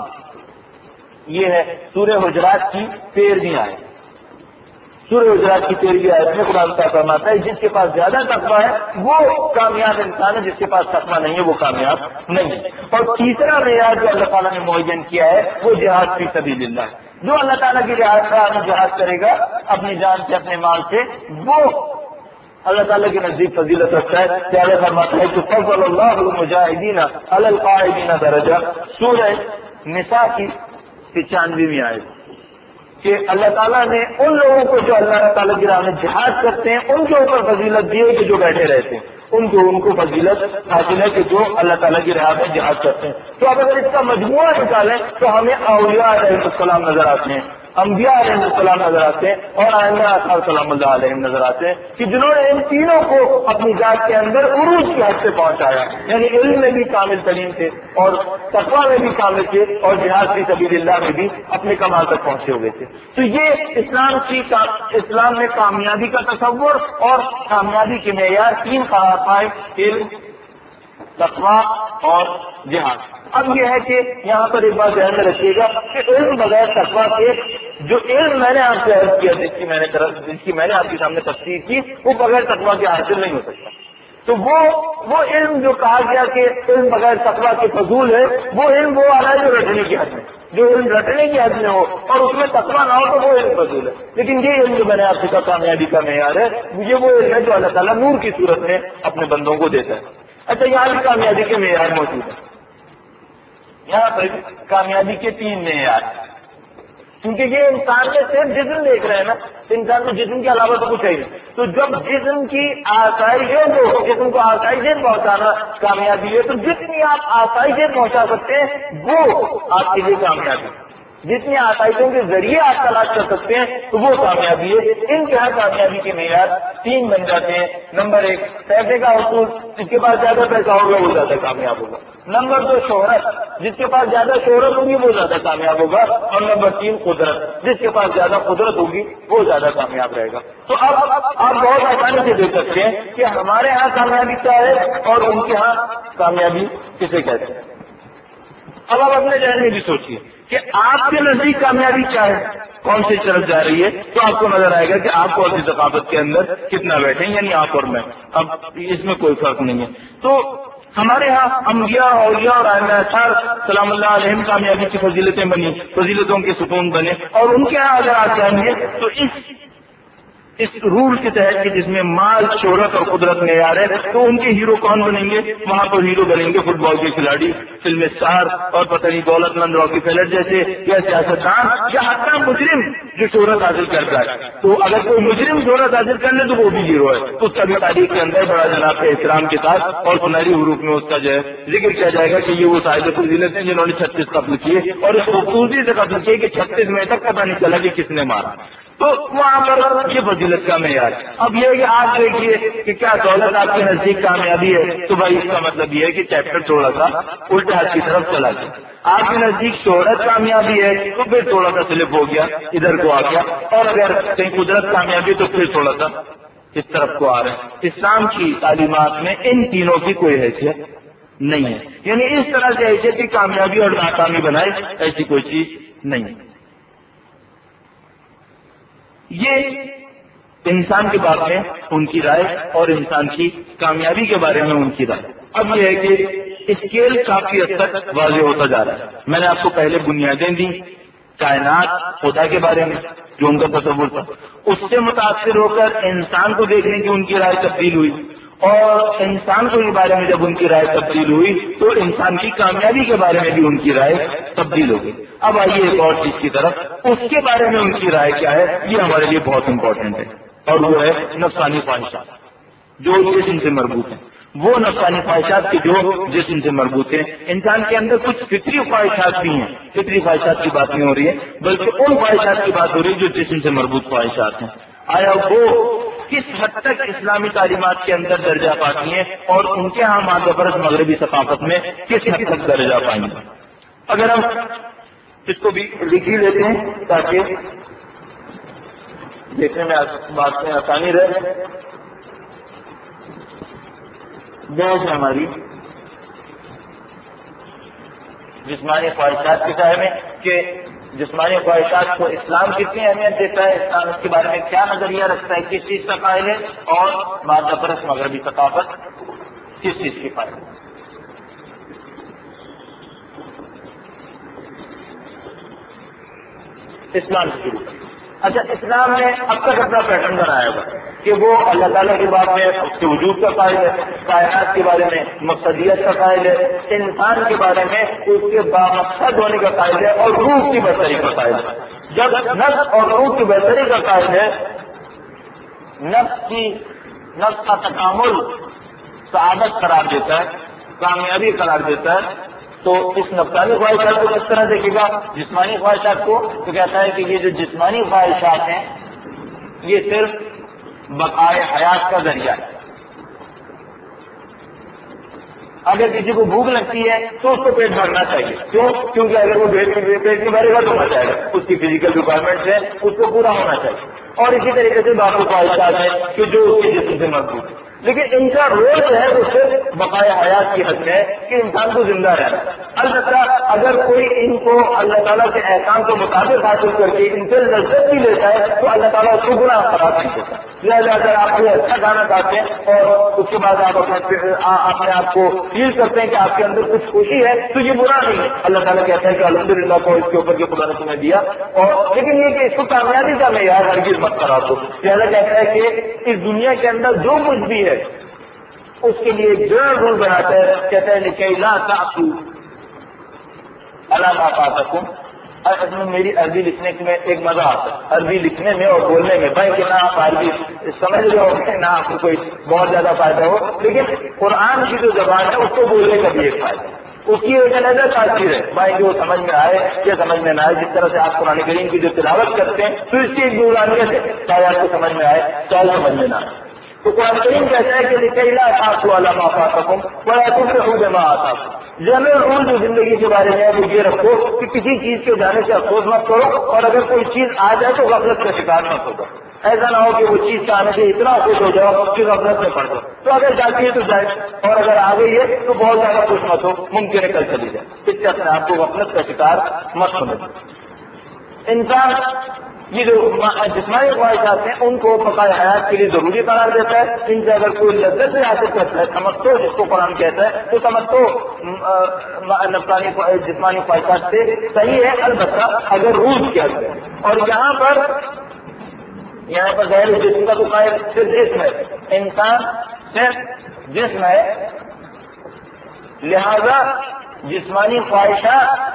یہ ہے سورہ حجرات کی تیرہویں آیت۔ سورہ حجرات کی تیرہویں آیت میں خدا تعالیٰ فرماتا ہے جس کے پاس زیادہ تقویٰ ہے وہ کامیاب انسان ہے، جس کے پاس تقویٰ نہیں ہے وہ کامیاب نہیں ہے۔ اور تیسرا معیار جو اللہ تعالیٰ نے معین کیا ہے وہ جہاد فی سبیل اللہ ہے۔ جو اللہ تعالیٰ کی راہ میں جہاد کرے گا اپنی جان سے اپنے مال سے وہ اللہ تعالیٰ کے نزدیک فضیلت رکھتا ہے۔ پیارے فرماتا ہے کہ فضل اللہ المجاہدین علی القاعدین درجہ، سورہ نساء کی پچانویں آیت، کہ اللہ تعالیٰ نے ان لوگوں کو جو اللہ تعالیٰ کی راہ میں جہاد کرتے ہیں ان کے اوپر فضیلت دی ہے کہ جو بیٹھے رہتے ہیں، ان کو ان کو فضیلت حاصل ہے کہ جو اللہ تعالیٰ کی راہ میں جہاد کرتے ہیں۔ تو اب اگر اس کا مجموعہ نکالیں تو ہمیں اولیاء علیہ السلام نظر آتے ہیں، انبیاء علیہ السلام نظر آتے ہیں، اور آئمہ اصحاب سلام اللہ علیہ نظر آتے ہیں کہ جنہوں نے ان تینوں کو اپنی ذات کے اندر عروج کی حد سے پہنچایا، یعنی علم میں بھی کامل ترین تھے اور تقویٰ میں بھی کامل تھے اور جہاد فی سبیل اللہ میں بھی اپنے کمال تک پہنچے ہوئے تھے۔ تو یہ اسلام کی اسلام میں کامیابی کا تصور اور کامیابی کے معیار تین قرار پائے، علم، تقویٰ اور جہاد۔ اب یہ ہے کہ یہاں پر ایک بات ذہن میں رکھیے گا کہ علم بغیر تقویٰ کے، جو علم میں نے آپ سے عرض کیا جس کی میں نے جس کی میں نے آپ کے سامنے تفسیر کی، وہ بغیر تقویٰ کے حاصل نہیں ہو سکتا۔ تو وہ وہ علم جو کہا گیا کہ علم بغیر تقویٰ کے فضول ہے، وہ علم وہ آ رہا ہے جو رٹنے کی حد میں، جو علم رٹنے کی حد میں ہو اور اس میں تقویٰ نہ ہو تو وہ علم فضول ہے. لیکن یہ علم جو میں نے آپ سے کہا کامیابی کا معیار ہے, یہ وہ علم ہے جو اللہ تعالیٰ نور کی صورت میں اپنے بندوں کو دیتا ہے. اچھا, یہاں بھی کامیابی کے معیار موجود ہیں. یہاں پر کامیابی کے تین معیار, کیونکہ یہ انسان میں صرف جسم دیکھ رہے ہیں نا, انسان کو جسم کے علاوہ تو کچھ ہے نہیں. تو جب جسم کی آسائشیں کو جسم کو آسائشیں پہنچانا کامیابی ہے, تو جتنی آپ آسائشیں پہنچا سکتے ہیں وہ آپ کے لیے کامیابی ہے. جتنی آسائشوں کے ذریعے آپ تلاش کر سکتے ہیں تو وہ کامیابی ہے. ان کے ہاں کامیابی کے معیار تین بن جاتے ہیں. نمبر ایک, پیسے کا حصول, جس کے پاس زیادہ پیسہ ہوگا وہ زیادہ کامیاب ہوگا. نمبر دو, شہرت, جس کے پاس زیادہ شہرت ہوگی وہ زیادہ کامیاب ہوگا. اور نمبر تین, قدرت, جس کے پاس زیادہ قدرت ہوگی وہ زیادہ کامیاب رہے گا. تو اب آپ بہت آسانی سے دیکھ سکتے ہیں کہ ہمارے ہاں کامیابی کیا ہے اور ان کے ہاں کامیابی کسے کہتے ہیں. اب آپ اپنے ذہن میں بھی سوچیے کہ آپ کے نزدیک کامیابی کیا ہے, کون سی طرف جا رہی ہے, تو آپ کو نظر آئے گا کہ آپ کو اپنی ثقافت کے اندر کتنا بیٹھے, یعنی آپ اور میں. اب اس میں کوئی فرق نہیں ہے. تو ہمارے ہاں انبیاء, اولیاء اور ائمہ اطہار سلام اللہ علیہم کامیابی کی فضیلتیں بنی, فضیلتوں کے ستون بنے. اور ان کے ہاں اگر آپ جائیں گے تو اس اس رول کے تحت کہ جس میں مال, شہرت اور قدرت معیار ہے, تو ان کے ہیرو کون بنیں گے؟ وہاں تو ہیرو بنیں گے فٹ بال کے کھلاڑی, فلم اسٹار اور پتہ نہیں دولت مند راکی فیلر جیسے, یا سیاستدان, یا حتیٰ مجرم جو شہرت حاصل کرتا ہے. تو اگر کوئی مجرم شہرت حاصل کر لے تو وہ بھی ہیرو ہے. اس کا بھی تاریخ کے اندر بڑا جناب کے احترام کے ساتھ اور سنہری حروف میں اس کا جو ہے ذکر کیا جائے گا کہ یہ وہ صاحب فضیلت ہیں جنہوں نے چھتیس قتل کیے, اور اس خوبصورتی سے قتل کیے کہ چھتیس میں تک پتہ نہیں چلا کہ کس نے مارا. تو وہاں پر یہ فضیلت کا معیار. اب یہ کہ آپ دیکھیے کہ کیا دولت آپ کے نزدیک کامیابی ہے, تو بھائی اس کا مطلب یہ ہے کہ چیپٹر تھوڑا سا الٹے ہاتھ کی طرف چلا گیا. آپ کے نزدیک شہرت کامیابی ہے تو پھر تھوڑا سا سلپ ہو گیا, ادھر کو آ گیا. اور اگر کہیں قدرت کامیابی تو پھر تھوڑا سا اس طرف کو آ رہے ہیں. اسلام کی تعلیمات میں ان تینوں کی کوئی حیثیت نہیں ہے, یعنی اس طرح سے حیثیت کی کامیابی اور ناکامی بنائے ایسی کوئی چیز نہیں ہے. یہ انسان کے بارے میں ان کی رائے اور انسان کی کامیابی کے بارے میں ان کی رائے. اب یہ ہے کہ اسکیل کافی حد تک واضح ہوتا جا رہا ہے. میں نے آپ کو پہلے بنیادیں دی کائنات, خدا کے بارے میں جو ان کا تصور تھا, اس سے متاثر ہو کر انسان کو دیکھنے کی ان کی رائے تبدیل ہوئی, اور انسان کو کے بارے میں جب ان کی رائے تبدیل ہوئی تو انسان کی کامیابی کے بارے میں بھی ان کی رائے تبدیل ہو گئی. اب آئیے ایک اور چیز کی طرف, اس کے بارے میں ان کی رائے کیا ہے, یہ ہمارے لیے بہت امپورٹنٹ ہے, اور وہ ہے نفسانی خواہشات جو جسم سے مربوط ہیں. وہ نفسانی خواہشات کے جو جسم سے مربوط ہیں. انسان کے اندر کچھ فطری خواہشات بھی ہیں, فطری خواہشات کی بات نہیں ہو رہی ہے بلکہ ان خواہشات کی بات ہو رہی ہے جو جسم سے مربوط خواہشات ہیں. آیا وہ کس حد تک اسلامی تعلیمات کے اندر درجہ پاتی ہیں اور ان کے ہاں مادہ پرست مغربی ثقافت میں کس حد تک درجہ پائیں گے. اگر ہم اس کو بھی لکھ ہی لیتے ہیں تاکہ دیکھنے میں بات میں آسانی رہے. بحث ہے ہماری جسمانی خواہشات کے بارے میں کہ جسمانی خواہشات کو اسلام کتنی اہمیت دیتا ہے, اسلام اس کے بارے میں کیا نظریہ رکھتا ہے, کس چیز کا قائل ہے, اور مادہ پرست مغربی ثقافت کس چیز کی قائل ہے. اسلام سے شروع. اچھا, اسلام نے اب تک اپنا پیٹرن بنایا ہوا کہ وہ اللہ تعالیٰ کی بات میں اس کے وجود کا قائل ہے, کائنات کے بارے میں مقصدیت کا قائل ہے, انسان کے بارے میں اس کے بامقصد ہونے کا قائل ہے, اور روح کی بہتری کا قائل ہے. جب نفس اور روح کی بہتری کا قائل ہے, نفس کی نفس کا تکامل سعادت قرار دیتا ہے, کامیابی قرار دیتا ہے, تو اس نفسانی خواہشات کو کس طرح دیکھے گا, جسمانی خواہشات کو, تو کہتا ہے کہ یہ جو جسمانی خواہشات ہیں یہ صرف بقائے حیات کا ذریعہ ہے. اگر کسی کو بھوک لگتی ہے تو اس کو پیٹ بھرنا چاہیے. کیوں؟ کیونکہ اگر وہ پیٹ نہیں بھرے گا تو مر جائے گا. اس کی فزیکل ریکوائرمنٹس ہیں, اس کو پورا ہونا چاہیے. اور اسی طریقے سے باقی خواہشات ہیں کہ جو اس کے جسم سے مربوط ہے, لیکن ان کا رول جو ہے وہ صرف بقائے حیات کی حد میں ہے کہ انسان کو زندہ رہنا ہے. البتہ اگر کوئی ان کو اللہ تعالیٰ کے احکام کے مطابق حاصل کر کے ان سے لذت بھی لیتا ہے تو اللہ تعالیٰ اس کو گناہ قرار نہیں دیتا. لہٰذا اگر آپ کوئی اچھا گانا گاتے ہیں اور اس کے بعد آپ اپنے اپنے آپ کو فیل کرتے ہیں کہ آپ کے اندر کچھ خوشی ہے تو یہ برا نہیں ہے. اللہ تعالیٰ کہتا ہے کہ الحمدللہ کو اس کے اوپر جو خدا نے تمہیں دیا. اور لیکن یہ کہ اس کو کامیابی کا معیار ہرگز مت کرا دو. لہٰذا کہتا ہے کہ اس دنیا کے اندر جو کچھ بھی ہے اس کے لیے ایک جڑ رول بناتا ہے. کہتا ہے کہ لا تعصوا علی ما فاتکم. اصل میں میری عربی لکھنے میں ایک مزہ آتا ہے, عربی لکھنے میں اور بولنے میں, بھائی کہ نہ آپ عربی سمجھ رہے ہو نہ آپ کو کوئی بہت زیادہ فائدہ ہو, لیکن قرآن کی جو زبان ہے اس کو بولنے کا بھی ایک فائدہ ہے. اس کی ایک علیحدہ تاثیر ہے, بھائی کہ وہ سمجھ میں آئے یا سمجھ میں نہ آئے. جس طرح سے آپ قرآن کریم کی جو تلاوت کرتے ہیں تو اس کی ایک نورانیت ہے, چاہے آپ کو سمجھ میں آئے چاہے سمجھ میں نہ آئے. تو قرآن کریم کہتا ہے کہ لکھے لا تعصوا علی ما فاتکم ولا تفرحوا بما آتاکم. جنرل رول جو زندگی کے بارے میں وہ یہ رکھو کہ کسی چیز کے جانے سے افسوس مت کرو, اور اگر کوئی چیز آ جائے تو غفلت کا شکار مت ہوگا. ایسا نہ ہو کہ وہ چیز کے آنے سے اتنا خوش ہو جاؤ کہ غفلت میں پڑ جاؤ. تو اگر جاتی ہے تو جائے, اور اگر آ گئی ہے تو بہت زیادہ خوش مت ہو, ممکن ہے کل چلی جائے. اس سے اپنے آپ کو غفلت کا شکار مت سمجھو. انسان یہ جو جسمانی خواہشات ہیں ان کو بقائے حیات کے لیے ضروری قرار دیتا ہے. ان سے اگر کوئی لذت سے حاصل کرتا ہے تمتع جس کو قرآن کہتا ہے تو تمتع نفسانی جسمانی خواہشات سے صحیح ہے, البتہ اگر روز کیا جائے. اور یہاں پر یہاں پر ظاہر جسم کا تو قائم صرف جسم ہے, انسان صرف جسم ہے, لہذا جسمانی خواہشات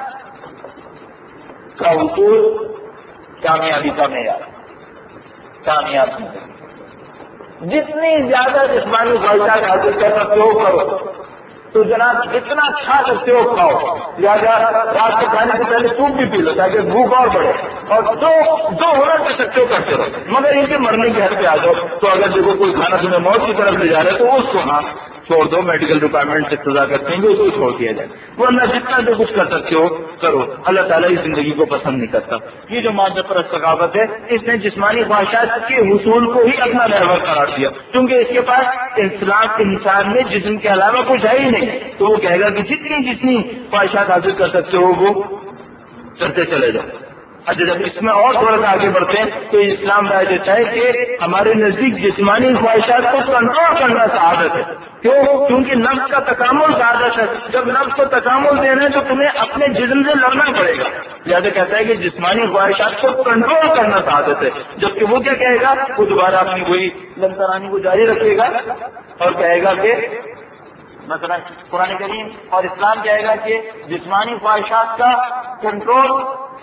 کا حصول کامیابی کا معیار. کامیابی جتنی زیادہ جسمانی خواہشات حاصل کر سکتے ہو کرو, تو جناب جتنا کھا سکتے ہو کھاؤ. لہٰذا رات کو کھانے سے پہلے سوپ بھی پی لو تاکہ بھوک اور بڑھے, اور جو جو ہونا کر سکتے ہو کرتے رہو, مگر ان کے مرنے کے حد پہ آ جاؤ. تو اگر دیکھو کوئی کھانا تمہیں موت کی طرف لے جا رہا ہے تو اس کو ہاں چھوڑ دو, میڈیکل ڈپارٹمنٹ سے سزا کرتے ہیں کہ اس کو چھوڑ دیا جائے. ورنہ جتنا جو کچھ کر سکتے ہو کرو. اللہ تعالیٰ اس زندگی کو پسند نہیں کرتا. یہ جو مادہ پرست ثقافت ہے اس نے جسمانی خواہشات کے حصول کو ہی اپنا محور قرار دیا, کیونکہ اس کے پاس اسلام انسان میں جسم کے علاوہ کچھ ہے ہی نہیں. تو وہ کہے گا کہ جتنی جتنی خواہشات حاصل کر سکتے ہو وہ کرتے چلے جاؤ. اچھا جب اس میں اور تھوڑا سا آگے بڑھتے ہیں تو اسلام رائے دیتا ہے کہ ہمارے نزدیک جسمانی خواہشات کو کنٹرول کرنا سعادت ہے. کیوں؟ کیونکہ نفس کا تکامل سعادت ہے. جب نفس کو تکامل دینا ہے تو تمہیں اپنے جسم سے لڑنا پڑے گا. لہٰذا کہتا ہے کہ جسمانی خواہشات کو کنٹرول کرنا سعادت ہے. جبکہ وہ کیا کہے گا, وہ دوبارہ اپنی وہی لنترانی کو جاری رکھے گا اور کہے گا کہ مثلا قرآن کریم اور اسلام کہے گا کہ جسمانی خواہشات کا کنٹرول,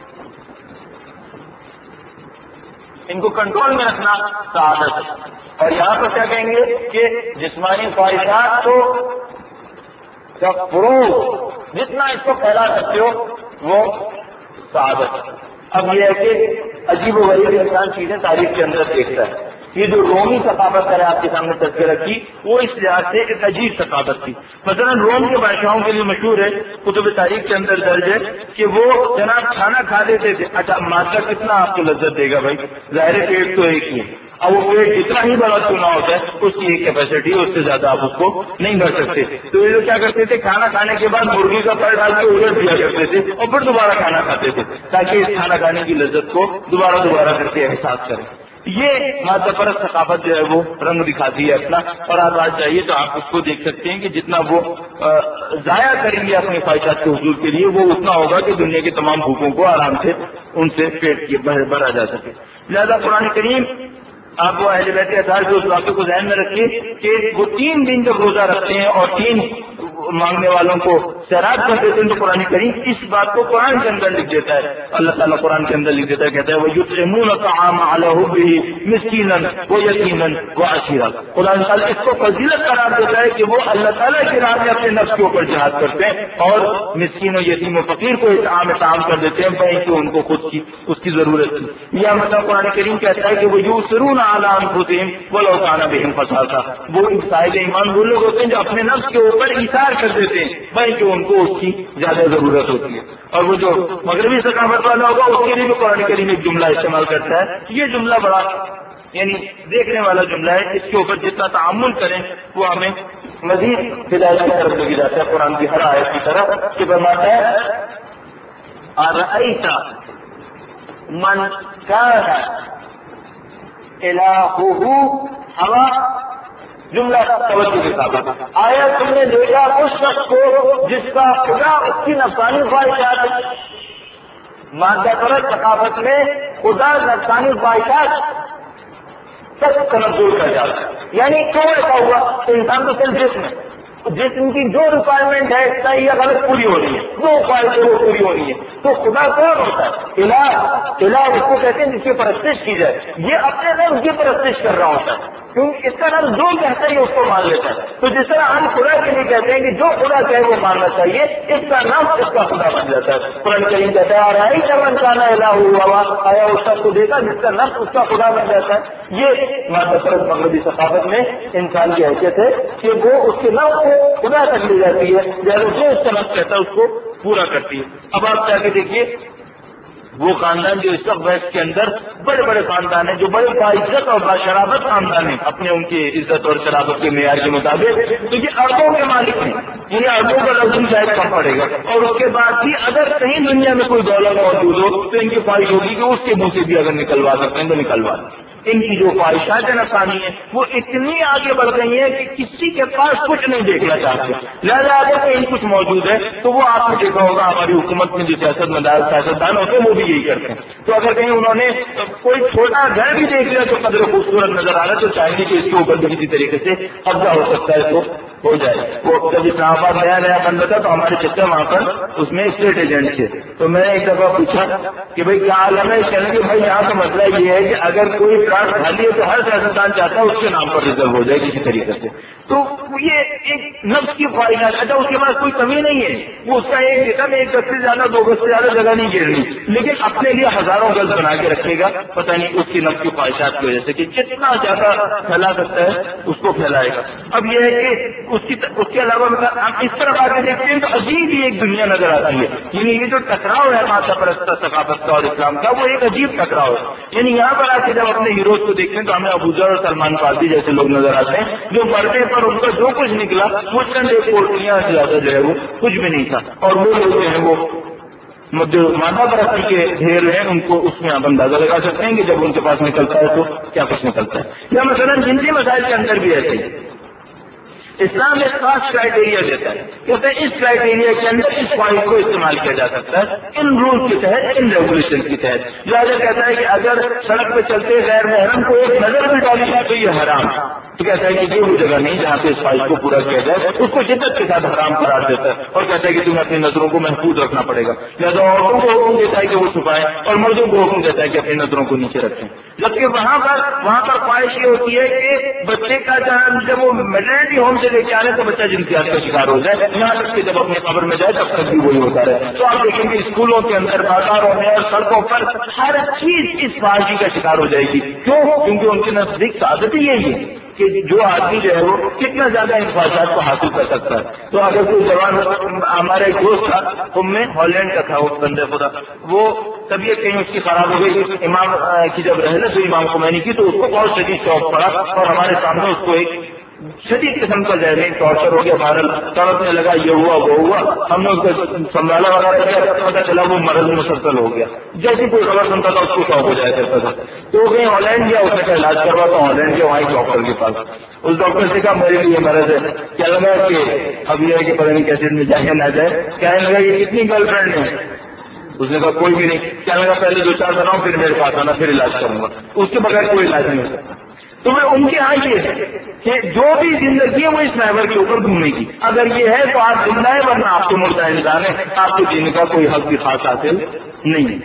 ان کو کنٹرول میں رکھنا سعادت ہے. اور یہاں پر کیا کہیں گے کہ جسمانی خواہشات کو فروغ جتنا اس کو پھیلا سکتے ہو وہ سعادت ہے. اب یہ ہے کہ عجیب و غریب انسان چیزیں تاریخ کے اندر دیکھتا ہے. یہ جو رومی ثقافت ہے آپ کے سامنے تذکرہ کی, وہ اس لحاظ سے ایک عجیب ثقافت تھی. مثلا روم کے بادشاہوں کے لیے مشہور ہے, کتب تاریخ کے اندر درج ہے کہ وہ جناب کھانا کھا لیتے تھے. اچھا مادہ کتنا آپ کو لذت دے گا بھائی, ظاہر پیٹ تو ایک ہی ہے, اب وہ پیٹ جتنا ہی بڑا چنا ہوتا ہے اس کی ایک کیپیسٹی ہے, اس سے زیادہ آپ اس کو نہیں بھر سکتے. تو یہ لوگ کیا کرتے تھے, کھانا کھانے کے بعد مرغی کا پر ڈال کے الٹ دیا کرتے تھے اور پھر دوبارہ کھانا کھاتے تھے تاکہ اس کھانا کھانے کی لذت کو دوبارہ دوبارہ کر کے احساس کریں. یہ مادہ پرست ثقافت جو ہے وہ رنگ دکھاتی ہے اپنا. اور آپ آج جائیے تو آپ اس کو دیکھ سکتے ہیں کہ جتنا وہ ضائع کریں گے اپنی خواہشات کے حصول کے لیے وہ اتنا ہوگا کہ دنیا کے تمام بھوکوں کو آرام سے ان سے پیٹ بھرا جا سکے. لہذا قرآن کریم آپ وہ اہل بیت اطہار کے اس واقعے کو ذہن میں رکھیے کہ وہ تین دن جب روزہ رکھتے ہیں اور تین مانگنے والوں کو سیراب کر دیتے ہیں تو قرآن کریم اس بات کو قرآن کے اندر لکھ دیتا ہے. اللہ تعالیٰ قرآن کے اندر لکھ دیتا ہے, کہتا ہے وَيُطْعِمُونَ الطَّعَامَ عَلَىٰ حُبِّهِ مِسْكِينًا وَيَتِيمًا وَأَسِيرًا. قرآن تعالیٰ اس کو فضیلت قرار دیتا ہے کہ وہ اللہ تعالیٰ کی راہ میں اپنے نفس کے اوپر جہاد کرتے ہیں اور مسکین و یتیم و فقیر کو اطعام اطعام کر دیتے ہیں بھائی کہ ان کو خود کی اس کی ضرورت تھی. یا مطلب قرآن کریم کہتا ہے کہ وہ یُؤْثِرُونَ عَلَىٰ أَنفُسِهِمْ وَلَوْ كَانَ بِهِمْ خَصَاصَةٌ. وہ صاحب ایمان وہ لوگ ہوتے ہیں جو اپنے نفس کے اوپر ایثار کر دیتے ہیں بھائی کہ ان کو اس کی زیادہ ضرورت ہوتی ہے. اور وہ جو مغربی ثقافت والا ہوگا اس کے لیے بھی قرآن کریم ایک جملہ استعمال کرتا ہے. یہ جملہ بڑا یعنی دیکھنے والا جملہ ہے، اس کے اوپر جتنا تعامل کریں وہ ہمیں مزید ہدایت کی طرف لے جاتا ہے قرآن کی ہر آیت کی طرف کہ فرماتا ہے ارأیت من کان الہہ ہوا، جملہ توجہ کے ساتھ آیا تم نے دیکھا اس شخص کو جس کا خدا اس کی نفسانی خواہشات، مادہ پرست ثقافت میں خدا نفسانی خواہشات سب تنظر کر جاتا ہے. یعنی کیوں ایسا ہوا؟ انسان تو صرف جسم ہے، جسم کی جو ریکوائرمنٹ ہے صحیح یا غلط پوری ہو رہی ہے، جو خواہش ہے وہ پوری ہو رہی ہے. تو خدا کون ہوتا ہے؟ الہ. الہ اس کو کہتے ہیں جس کی پرستش کی جائے. یہ اپنے نفس کی پرستش کر رہا ہوتا ہے کیونکہ اس کا نفس جو کہتا ہے اس کو مان لیتا ہے. تو جس طرح ہم خدا کے لیے کہتے ہیں کہ جو خدا کہے وہ ماننا چاہیے، اس کا نفس اس کا خدا بن جاتا ہے. قرآن کریم کہتا ہے آرائی چمن کانا الہ ہوا، آیا اس شخص کو دیکھا جس کا نفس اس کا خدا بن جاتا ہے. یہ مادہ پرست مغربی ثقافت میں انسان کی حیثیت ہے کہ وہ اس کے نفس کو خدا تک لی جاتی ہے، جیسے جو اس کا نفس کہتا ہے اس کو پورا کرتی ہے. اب آپ جا کے دیکھیے وہ خاندان جو اس وقت ویسٹ کے اندر بڑے بڑے خاندان ہیں جو بڑے باعزت اور باشرافت خاندان ہیں اپنے ان کی عزت اور شرافت کے معیار کے مطابق، تو یہ اربوں کے مالک ہیں، انہیں اربوں کا لفظ شاید کم پڑے گا. اور اس کے بعد بھی اگر کہیں دنیا میں کوئی دولت موجود ہو تو ان کی خواہش ہوگی کہ اس کے منہ سے بھی اگر نکلوا سکتے ہیں تو نکلوا دیں. ان کی جو خواہشات نفسانی ہیں وہ اتنی آگے بڑھ گئی ہیں کہ کسی کے پاس کچھ نہیں دیکھنا چاہتے. لہٰذا اگر کہیں کچھ موجود ہے تو وہ آپ نے دیکھا ہوگا ہماری حکومت میں جو سیاست مدار سیاستدان ہوتے ہیں وہ بھی یہی کرتے ہیں. تو اگر کہیں انہوں نے کوئی چھوٹا گھر بھی دیکھ لیا جو قدر خوبصورت نظر آ رہا ہے تو چاہیں گے کہ اس کے اوپر بھی کسی طریقے سے قبضہ ہو سکتا ہے تو ہو جائے. وہ جب اسلام آباد نیا نیا بن رہا تھا تو ہمارے چچا وہاں پر اس میں اسٹیٹ ایجنٹ تھے. تو میں نے ایک دفعہ پوچھا کہ بھائی کیا عالم ہے؟ کہنے کہ بھائی یہاں کا مسئلہ یہ ہے کہ اگر کوئی پلاٹ خالی ہے تو ہر سیاستدان چاہتا ہے اس کے نام پر ریزرو ہو جائے کسی طریقے سے. تو یہ ایک نفس کی خواہشات. اچھا اس کے پاس کوئی کمی نہیں ہے، وہ اس کا ایک ایک گز سے زیادہ دو گز سے زیادہ جگہ نہیں گھیرنی، لیکن اپنے لیے ہزاروں گز بنا کے رکھے گا، پتہ نہیں اس کی نفس کی خواہشات کی وجہ سے کہ جتنا زیادہ پھیلا سکتا ہے اس کو پھیلائے گا. اب یہ ہے کہ اس کی اس کے علاوہ ہم اس طرح آگے دیکھتے ہیں تو عجیب ہی ایک دنیا نظر آتی ہے. یعنی یہ جو ٹکراؤ ہے مادہ پرست ثقافت کا اور اسلام کا وہ ایک عجیب ٹکراؤ ہے. یعنی یہاں پر آ کے جب اپنے ہیروز کو دیکھتے ہیں تو ہمیں ابو ذر اور سلمان فارسی جیسے لوگ نظر آتے ہیں جو پردے پر ان کا جو کچھ نکلا وہ چند ایک کوٹیاں سے زیادہ جو ہے وہ کچھ بھی نہیں تھا. اور وہ لوگ جو ہیں وہ جو مادہ پرستی کے ڈھیر ہیں ان کو اس میں آپ اندازہ لگا سکتے ہیں کہ جب ان کے پاس نکلتا ہے تو کیا کچھ نکلتا ہے. یا مثلا جنسی مسائل کے اندر بھی ایسے ہی اسلام ایک خاص کرائٹیریا دیتا ہے، کہتے ہیں اس کرائٹیریا کے اندر اس پوائنٹ کو استعمال کیا جا سکتا ہے ان رول کے تحت، ان ریگولیشن کے تحت. لہٰذا کہتا ہے کہ اگر سڑک پہ چلتے غیر محرم کو ایک نظر بھی ڈالی جائے تو یہ حرام. تو کہتا ہے کہ یہ وہ جگہ نہیں جہاں پہ اس خواہش کو پورا کیا جائے، اس کو شدت کے ساتھ حرام قرار دیتا ہے اور کہتا ہے کہ تمہیں اپنی نظروں کو محفوظ رکھنا پڑے گا. لہٰذا عورتوں کو حکم دیتا ہے کہ وہ چھپائیں اور مردوں کو حکم دیتا ہے کہ اپنی نظروں کو نیچے رکھیں. جبکہ وہاں پر وہاں پر خواہش یہ ہوتی ہے کہ بچے کا جب وہ میٹرنٹی ہوم سے لے کے آنے تو بچہ جنسیات کا شکار ہو جائے، یہاں تک کہ جب اپنے قبر میں جائے تب تک بھی وہی ہوتا رہے. تو آپ دیکھیں گے اسکولوں کے اندر، بازاروں میں اور سڑکوں پر ہر چیز اس خواہشی کا شکار ہو جائے گی. کیوں؟ کیونکہ ان کی نزدیک عادت ہی یہی ہے کہ جو آدمی جو ہے وہ کتنا زیادہ ان خواہشات کو حاصل کر سکتا ہے. تو اگر کوئی جوان ہمارا ایک دوست تھا تم میں ہالینڈ کا تھا وہ بندے خدا، وہ طبیعت کہیں اس کی خراب ہو گئی. امام کی جب رحلت ہوئی امام خمینی کی تو اس کو بہت شدید شوق پڑا اور ہمارے سامنے اس کو ایک شدید قسم کا ذہنی ٹارچر ہو گیا. بہرحال تڑپنے لگا، یہ ہوا وہ ہوا، ہم نے اس کو سنبھالا وغیرہ کیا، پتا چلا وہ مرض مسلسل ہو گیا. جیسی کوئی خبر سنتا تھا اس کو شوق ہو جایا کرتا تھا. تو کہیں ہالینڈ گیا، اس نے کا علاج کروا تو ہالینڈ گیا وہاں ڈاکٹر کے پاس. اس ڈاکٹر سے کہا میرے لیے مرض ہے. کیا لگا کہ اب یہ ہے کہ پتہ نہیں کیسے میں جائے نہ جائے. کہنے لگا کہ کتنی گرل فرینڈ ہے؟ اس نے کہا کوئی بھی نہیں. کیا لگا پہلے دو چار بناؤ پھر میرے پاس آنا پھر علاج کروں گا. اس کے بغیر کوئی علاج نہیں ہو سکتا. تو میں ان کے یہاں یہ ہے کہ جو بھی زندگی ہے وہ اس محور کے اوپر گھومنے کی. اگر یہ ہے تو آپ زندہ ہے، ورنہ آپ کو مردہ انسان ہے، آپ کو جینے کا کوئی حق بھی خاص حاصل نہیں ہے.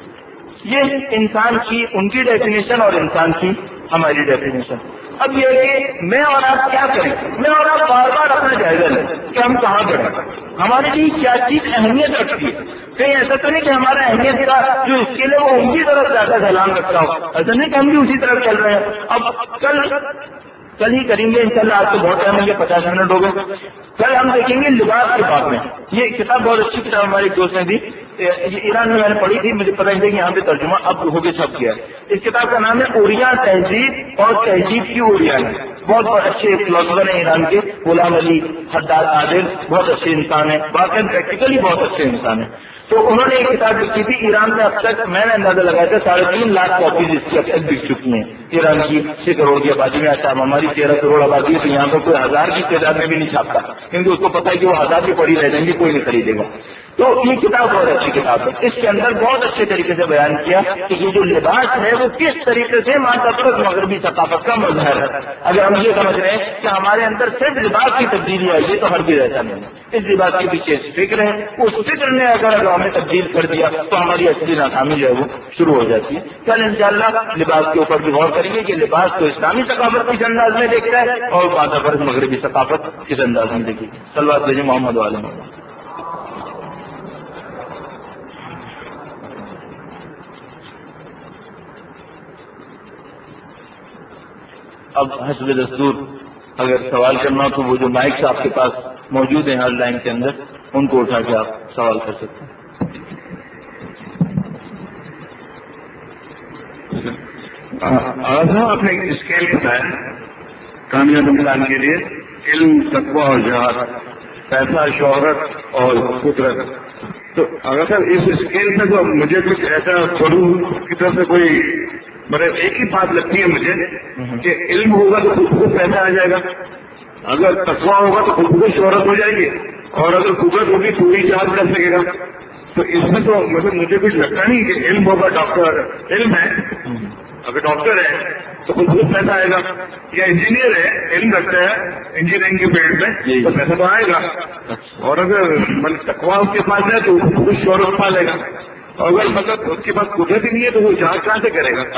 یہ انسان کی ان کی ڈیفینیشن اور انسان کی ہماری ڈیفینیشن. اب یہ ہے کہ میں اور آپ کیا کریں؟ میں اور آپ بار بار اپنا جائزہ لیں کہ ہم کہاں گئے، ہمارے لیے کیا چیز اہمیت رکھتی ہے. کہیں ایسا تو نہیں کہ ہمارا اہمیت کا جو اس کے لیے وہ ان کی طرف زیادہ سلام رکھتا ہو، ایسا نہیں کہ ہم بھی اسی طرف چل رہے ہیں. اب کل کل ہی کریں گے انشاءاللہ. آج تو بہت ٹائم ہے, پچاس منٹ ہو گئے. کل ہم دیکھیں گے لباس کے باب میں. یہ کتاب بہت اچھی کتاب ہمارے ایک دوست نے دی, یہ ایران میں میں نے پڑھی تھی, مجھے پتہ نہیں تھا کہ یہاں پہ ترجمہ اب ہو کے چھپ گیا. اس کتاب کا نام ہے اوریاں تہذیب اور تہذیب کی اوریاں. بہت بہت اچھے فلاسفر ہیں ایران کے, غلام علی حداد عادل, بہت اچھے انسان ہیں, واقعی پریکٹیکلی بہت اچھے انسان ہیں. تو انہوں نے ایک کتاب لکھی تھی ایران میں اب تک میں نے اندازہ لگایا تھا ساڑھے تین لاکھ کاپیز اس کی اب تک بک چکی ہیں ایران کی چھ کروڑ کی آبادی میں. اچھا ہماری تیرہ کروڑ آبادی ہے تو یہاں پر کوئی ہزار کی تعداد میں بھی نہیں چھاپتا, کیونکہ اس کو پتا ہے کہ وہ ہزار کی پڑی رہ جائیں گی, کوئی نہیں خریدے گا. تو یہ کتاب بہت اچھی کتاب ہے. اس کے اندر بہت اچھے طریقے سے بیان کیا کہ یہ جو لباس ہے وہ کس طریقے سے ماتحت مغربی ثقافت کا مظہر ہے. اگر ہم یہ سمجھ رہے ہیں کہ ہمارے اندر صرف لباس کی تبدیلی آئی ہے تو ہر بھی ایسا نہیں ہے. اس لباس کے پیچھے فکر ہے, اس فکر نے اگر اگر ہمیں تبدیل کر دیا تو ہماری اصلی ناکامی جو ہے وہ شروع ہو جاتی ہے. کل انشاءاللہ لباس کے اوپر بھی غور کریں گے کہ لباس تو اسلامی ثقافت کس انداز میں دیکھتا ہے اور ماتحت مغربی ثقافت کس انداز میں دیکھی. صلوات بھیجیں محمد عالم. اب حسب دستور اگر سوال کرنا ہو تو وہ جو مائکس آپ کے پاس موجود ہیں ہر لائن کے اندر ان کو اٹھا کے آپ سوال کر سکتے ہیں. آپ نے ایک اسکیل بتایا کامیابی دلانے کے لیے, علم, تقویٰ اور جہاد, پیسہ, شہرت اور قدرت. تو اگر سر اس اسکیل میں تو مجھے کچھ ایسا چھوڑوں کی طرف سے کوئی مطلب ایک ہی بات لگتی ہے مجھے کہ علم ہوگا تو خود کو پیسہ آ جائے گا, اگر تقویٰ ہوگا تو خود کو شہرت ہو جائے گی, اور اگر قدرت ہوگی تو ہی جہاد کر سکے گا. تو اس میں تو مطلب مجھے کچھ لگتا نہیں کہ علم ہوگا, ڈاکٹر علم ہے, اگر ڈاکٹر ہے تو خود کو پیسہ آئے گا, یا انجینئر ہے علم رکھتا ہے انجینئرنگ کے فیلڈ میں تو پیسہ تو آئے گا, اور اگر مطلب تقویٰ اس کے پاس ہے تو خود شہرت پا لے گا, اور اگر مطلب اس کے پاس قدرت ہی نہیں ہے تو وہ جہاز کہاں سے کرے گا.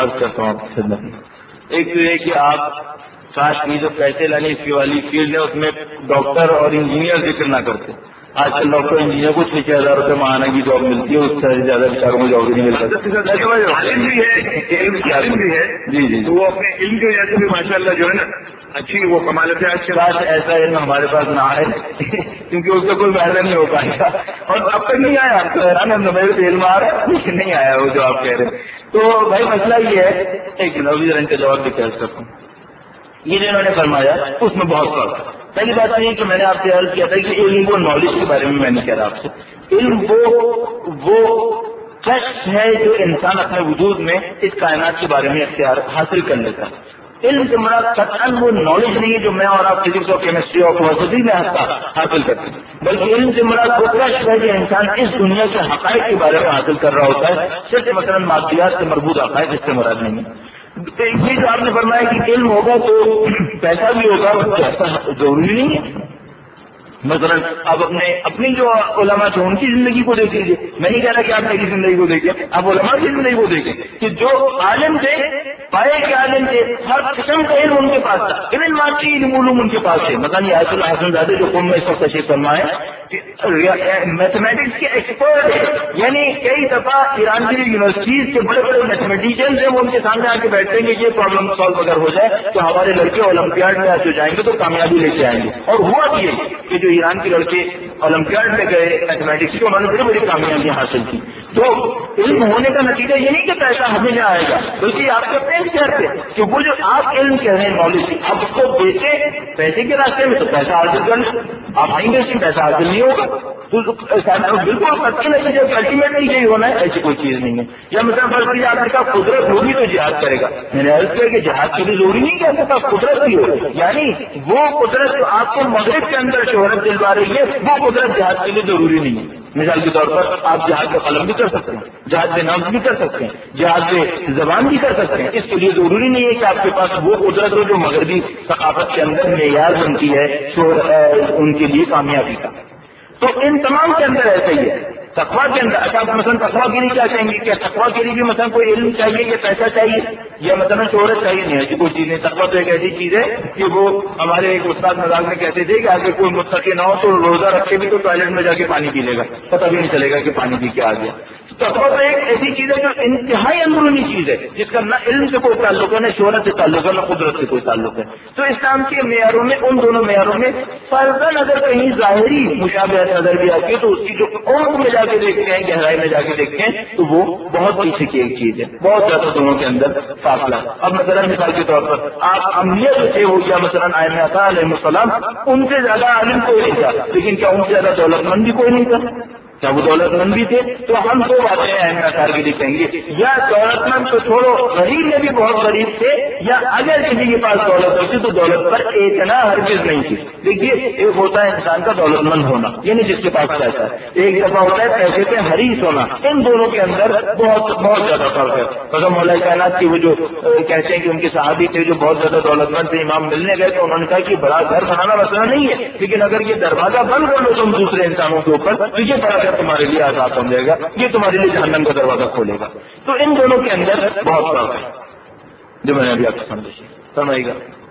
ایک تو یہ کہ آپ کاش کی جو پیسے لانے اس کی والی فیلڈ ہے اس میں ڈاکٹر اور انجینئر ذکر نہ کرتے. آج کل ڈاکٹر انجینئر کو چھ چھ ہزار روپے ماہانہ کی جاب ملتی ہے, اس سے زیادہ بیچاروں کو جاب نہیں ملتا. علم بھی ہے, علم بھی ہے جی جی, تو وہ اپنے علم کی وجہ سے بھی ماشاء اللہ جو ہے نا اچھی وہ کما لیتے ہیں. آج کے بعد ایسا علم ہمارے پاس نہ آئے کیونکہ اس کا کوئی فائدہ نہیں ہو پائے گا, اور اب تک نہیں آیا. آپ کو حیران ہے میرے سے علم آ رہا ہے نہیں آیا وہ جو آپ کہہ رہے ہیں. تو بھائی مسئلہ یہ ہے, ایک نوی رنگ کا جواب بھی کہہ سکتا ہوں. یہ جو انہوں نے فرمایا اس میں بہت فرق. پہلی بات یہ کہ میں نے آپ سے عرض کیا تھا کہ علم وہ نالج کے بارے میں میں نہیں کہہ رہا آپ سے. علم وہ وہ کشف ہے جو انسان اپنے وجود میں اس کائنات کے بارے میں اختیار حاصل کر لیتا ہے. علم سے مراد قطعاً وہ نالج نہیں ہے جو میں اور آپ فزکس اور کیمسٹری اور فلاسفی میں حاصل کرتے ہیں, بلکہ علم سے مراد وہ کشف ہے جو انسان اس دنیا کے حقائق کے بارے میں حاصل کر رہا ہوتا ہے, صرف مثلاً مادیات سے مربوط حقائق اس سے مراد نہیں ہے. یہ جو آپ نے فرمایا کہ علم ہوگا تو پیسہ بھی ہوگا, پیسہ ضروری نہیں ہے. مثلا آپ اپنے اپنی جو علماء تھے ان کی زندگی کو دیکھ لیجیے. میں نہیں کہہ رہا کہ آپ میری زندگی کو دیکھیں, آپ علماء کی زندگی کو دیکھیں کہ جو عالم تھے, پائے کے عالم تھے, ہر قسم کا علم ان کے پاس تھا, علم مانتی علم علوم ان کے پاس ہے. مثلا یہ آیت اللہ حسن زادہ جو قوم میں اس وقت تشریف فرما ہے میتھمیٹکس کے ایکسپرٹ ہے, یعنی کئی دفعہ ایران کی یونیورسٹیز کے بڑے بڑے میتھمیٹیشینز ہیں, وہ ان کے سامنے آ کے بیٹھتے ہیں کہ یہ پرابلم سالو اگر ہو جائے تو ہمارے لڑکے اولمپیاڈ میں جو جائیں گے تو کامیابی لے کے آئیں گے. اور ہوا بھی ہے کہ جو ایران کے لڑکے اولمپیاڈ میں گئے میتھمیٹکس کے, انہوں نے بڑی بڑی کامیابیاں حاصل کی. تو علم ہونے کا نتیجہ یہ نہیں کہ پیسہ ہمیں نہ آئے گا, بلکہ آپ کے اپنے اختیار سے کہ وہ جو آپ علم کہہ رہے ہیں نالج, آپ اس کو بیچیں پیسے کے راستے میں تو پیسہ حاصل کر لیں. آپ آئیں گے اس میں پیسہ حاصل نہیں ہوگا تو بالکل قطعی نتیجہ الٹیمیٹلی یہی ہونا ہے, ایسی کوئی چیز نہیں ہے. یا مثلا فرض آپ کا قدرت ہوگی تو جہاد کرے گا. میں نے عرض کیا کہ جہاد کے لیے ضروری نہیں کہ آپ کے پاس قدرت بھی ہو, یعنی وہ قدرت جو آپ کو مغرب کے اندر شہرت دلوا رہی ہے وہ قدرت جہاد کے لیے ضروری نہیں ہے. مثال کے طور پر آپ جہاد کا قلم بھی کر سکتے ہیں, جہاد میں نفس بھی کر سکتے ہیں, جہاد میں زبان بھی کر سکتے ہیں. اس کے لیے ضروری نہیں ہے کہ آپ کے پاس وہ قدرت ہو جو مغربی ثقافت کے اندر معیار بنتی ہے ان کے لیے کامیابی کا. تو ان تمام کے اندر ایسا ہی ہے. تقویٰ کے اندر اچھا مثلا تقویٰ کے لیے کیا کہیں گے, کیا تقویٰ کے لیے بھی مثلا کوئی علم چاہیے یا پیسہ چاہیے یا مثلا شہرت چاہیے؟ نہیں, ایسی کوئی چیز نہیں. تقویٰ تو ایک ایسی چیز ہے کہ وہ ہمارے ایک استاد مزاق میں کہتے تھے کہ اگر کوئی متقی نہ ہو تو روزہ رکھے بھی تو ٹوائلٹ میں جا کے پانی پی لے گا, پتہ بھی نہیں چلے گا کہ پانی پی کے آ گیا. تقویٰ تو ایک ایسی چیز ہے جو انتہائی اندرونی چیز ہے، جس کا نہ علم سے کوئی تعلق ہے، نہ شہرت سے تعلق ہے، نہ قدرت سے کوئی تعلق ہے. تو اسلام کے معیاروں میں، ان دونوں معیاروں میں فرضاً اگر کہیں ظاہری مشابہت نظر بھی آتی ہے تو اس کی جو عمق میں جا کے دیکھتے ہیں، گہرائی میں جا کے دیکھتے ہیں، تو وہ بہت پیچھے کی ایک چیز ہے، بہت زیادہ دونوں کے اندر فاصلہ ہے. اب مثلاً مثال کے طور پر آپ امنیت جو تھے ہو گیا مثلاً ائمہ عطا علیہ السلام، ان سے زیادہ عالم کوئی نہیں تھا، لیکن کیا ان سے زیادہ دولت مند بھی کوئی نہیں تھا؟ کیا وہ دولت مند بھی تھے؟ تو ہم دو باتیں اہم اثار کی لکھیں گے، یا دولت مند تو چھوڑو، غریب میں بھی بہت غریب تھے، یا اگر کسی کے پاس دولت ہوتی تو دولت پر اتنا ہرگز نہیں تھی. دیکھیے ایک ہوتا ہے انسان کا دولت مند ہونا، یعنی جس کے پاس پیسہ ہے، ایک دفعہ ہوتا ہے پیسے پہ حریص ہونا. ان دونوں کے اندر بہت بہت زیادہ فرق ہے. قسم مولا کائنات کی وہ جو کہتے ہیں کہ ان کے صحابی تھے جو بہت زیادہ دولت مند تھے، امام ملنے گئے تو انہوں نے کہا کہ بڑا گھر بنانا مسئلہ نہیں ہے، لیکن اگر یہ دروازہ بند کر لو تم دوسرے انسانوں کے اوپر تو یہ بڑا گھر تمہارے لیے آزاد ہو جائے گا، یہ تمہارے لیے جہنم کا دروازہ کھولے گا. تو ان دونوں کے اندر بہت فرق ہے جو میں نے ابھی آپ کو سمجھا سمجھے گا.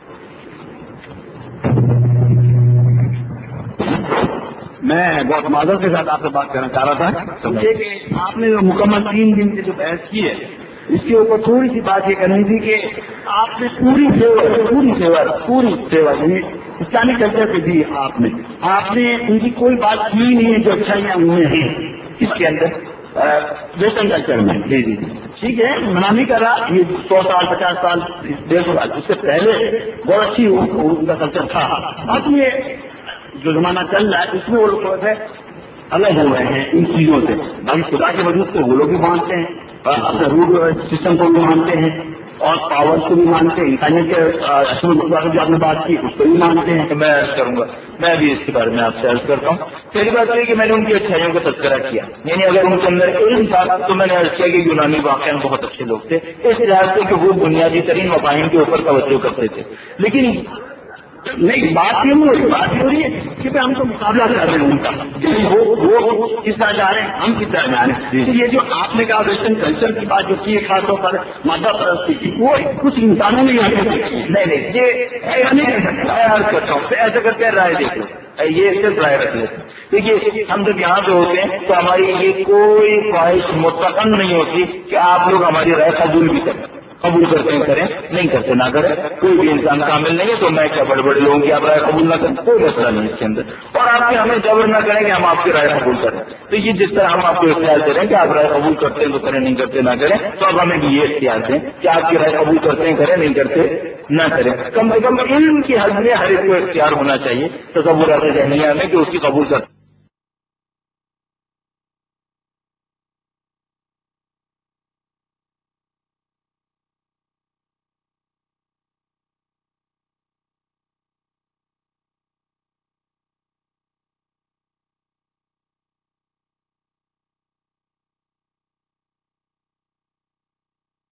میں بہت معذرت کے ساتھ آپ سے بات کرنا چاہ رہا تھا کہ آپ نے جو مکمل تین دن کی جو بحث کی ہے اس کے اوپر تھوڑی سی بات یہ کرنی تھی کہ آپ نے پوری سیوا پوری سیوا پوری سیوا اسلامی کلچر پہ دی آپ نے آپ نے ان کی کوئی بات کی نہیں ہے جو اچھائیاں ہوئے ہیں اس کے اندر ویسٹرن کلچر میں. جی جی ٹھیک ہے، منع نہیں کر رہا، یہ سو سال پچاس سال ڈیڑھ سو سال اس سے پہلے بہت اچھی ان کا کلچر تھا. اب یہ جو زمانہ چل رہا ہے اس میں وہ لوگ تھوڑے سے الگ ہو رہے ہیں ان چیزوں سے. باقی خدا کے وجود کو وہ لوگ بھی مانتے ہیں اور اپنے روڈ سسٹم کو بھی مانتے ہیں اور پاور کو بھی مانتے ہیں، انسانیت کے اصل مقدار جو آپ نے بات کی اس کو بھی مانتے ہیں. میں عرض کروں گا، میں بھی اس کے بارے میں آپ سے عرض کرتا ہوں. پہلی بات یہ کہ میں نے ان کی اچھائیوں کا تذکرہ کیا، یعنی اگر ان کے اندر علم تھا تو میں نے عرض کیا کہ یونانی واقعہ بہت اچھے لوگ تھے اس لحاظ سے کہ وہ بنیادی ترین مفاہیم کے اوپر توجہ کرتے تھے. لیکن نہیں، بات یہ نہیں بات یہ ہو رہی ہے کہ ہم تو مقابلہ کر رہے ہیں ان کا، وہ کس طرح جا رہے ہیں ہم کس طرح جا رہے ہیں. یہ جو آپ نے کہا ویسٹرن کلچر کی بات جو کی ہے خاص طور پر مادہ پرستی کی، وہ کچھ انسانوں نے یہاں نہیں نہیں یہ میں عرض کرتا ہوں ایسا کرتے ہیں رائے دیکھ لو، یہ صرف رائے رکھ لیتے ہیں. دیکھیے ہم جب یہاں پہ ہوتے ہیں تو ہماری یہ کوئی خواہش متقن نہیں ہوتی کہ آپ لوگ ہماری رائے قبول بھی کریں، قبول کرتے ہیں کریں، نہیں کرتے نہ کریں. کوئی بھی انسان کامل نہیں ہے تو میں کیا بڑے بڑے لوگوں کی آپ رائے قبول نہ کریں، کوئی مسئلہ نہیں اس کے اندر. اور آپ کے ہمیں جبر نہ کریں کہ ہم آپ کی رائے قبول کریں. تو یہ جس طرح ہم آپ کو اختیار دے رہے ہیں کہ آپ رائے قبول کرتے ہیں تو کریں، نہیں کرتے نہ کریں، تو اب ہمیں بھی یہ اختیار دیں کہ آپ کی رائے قبول کرتے ہیں کریں، نہیں کرتے نہ کریں. کم سے کم علم کی حد میں ہر ایک کو اختیار ہونا چاہیے تصورات ذہنیہ میں کہ اس کی قبول کرتے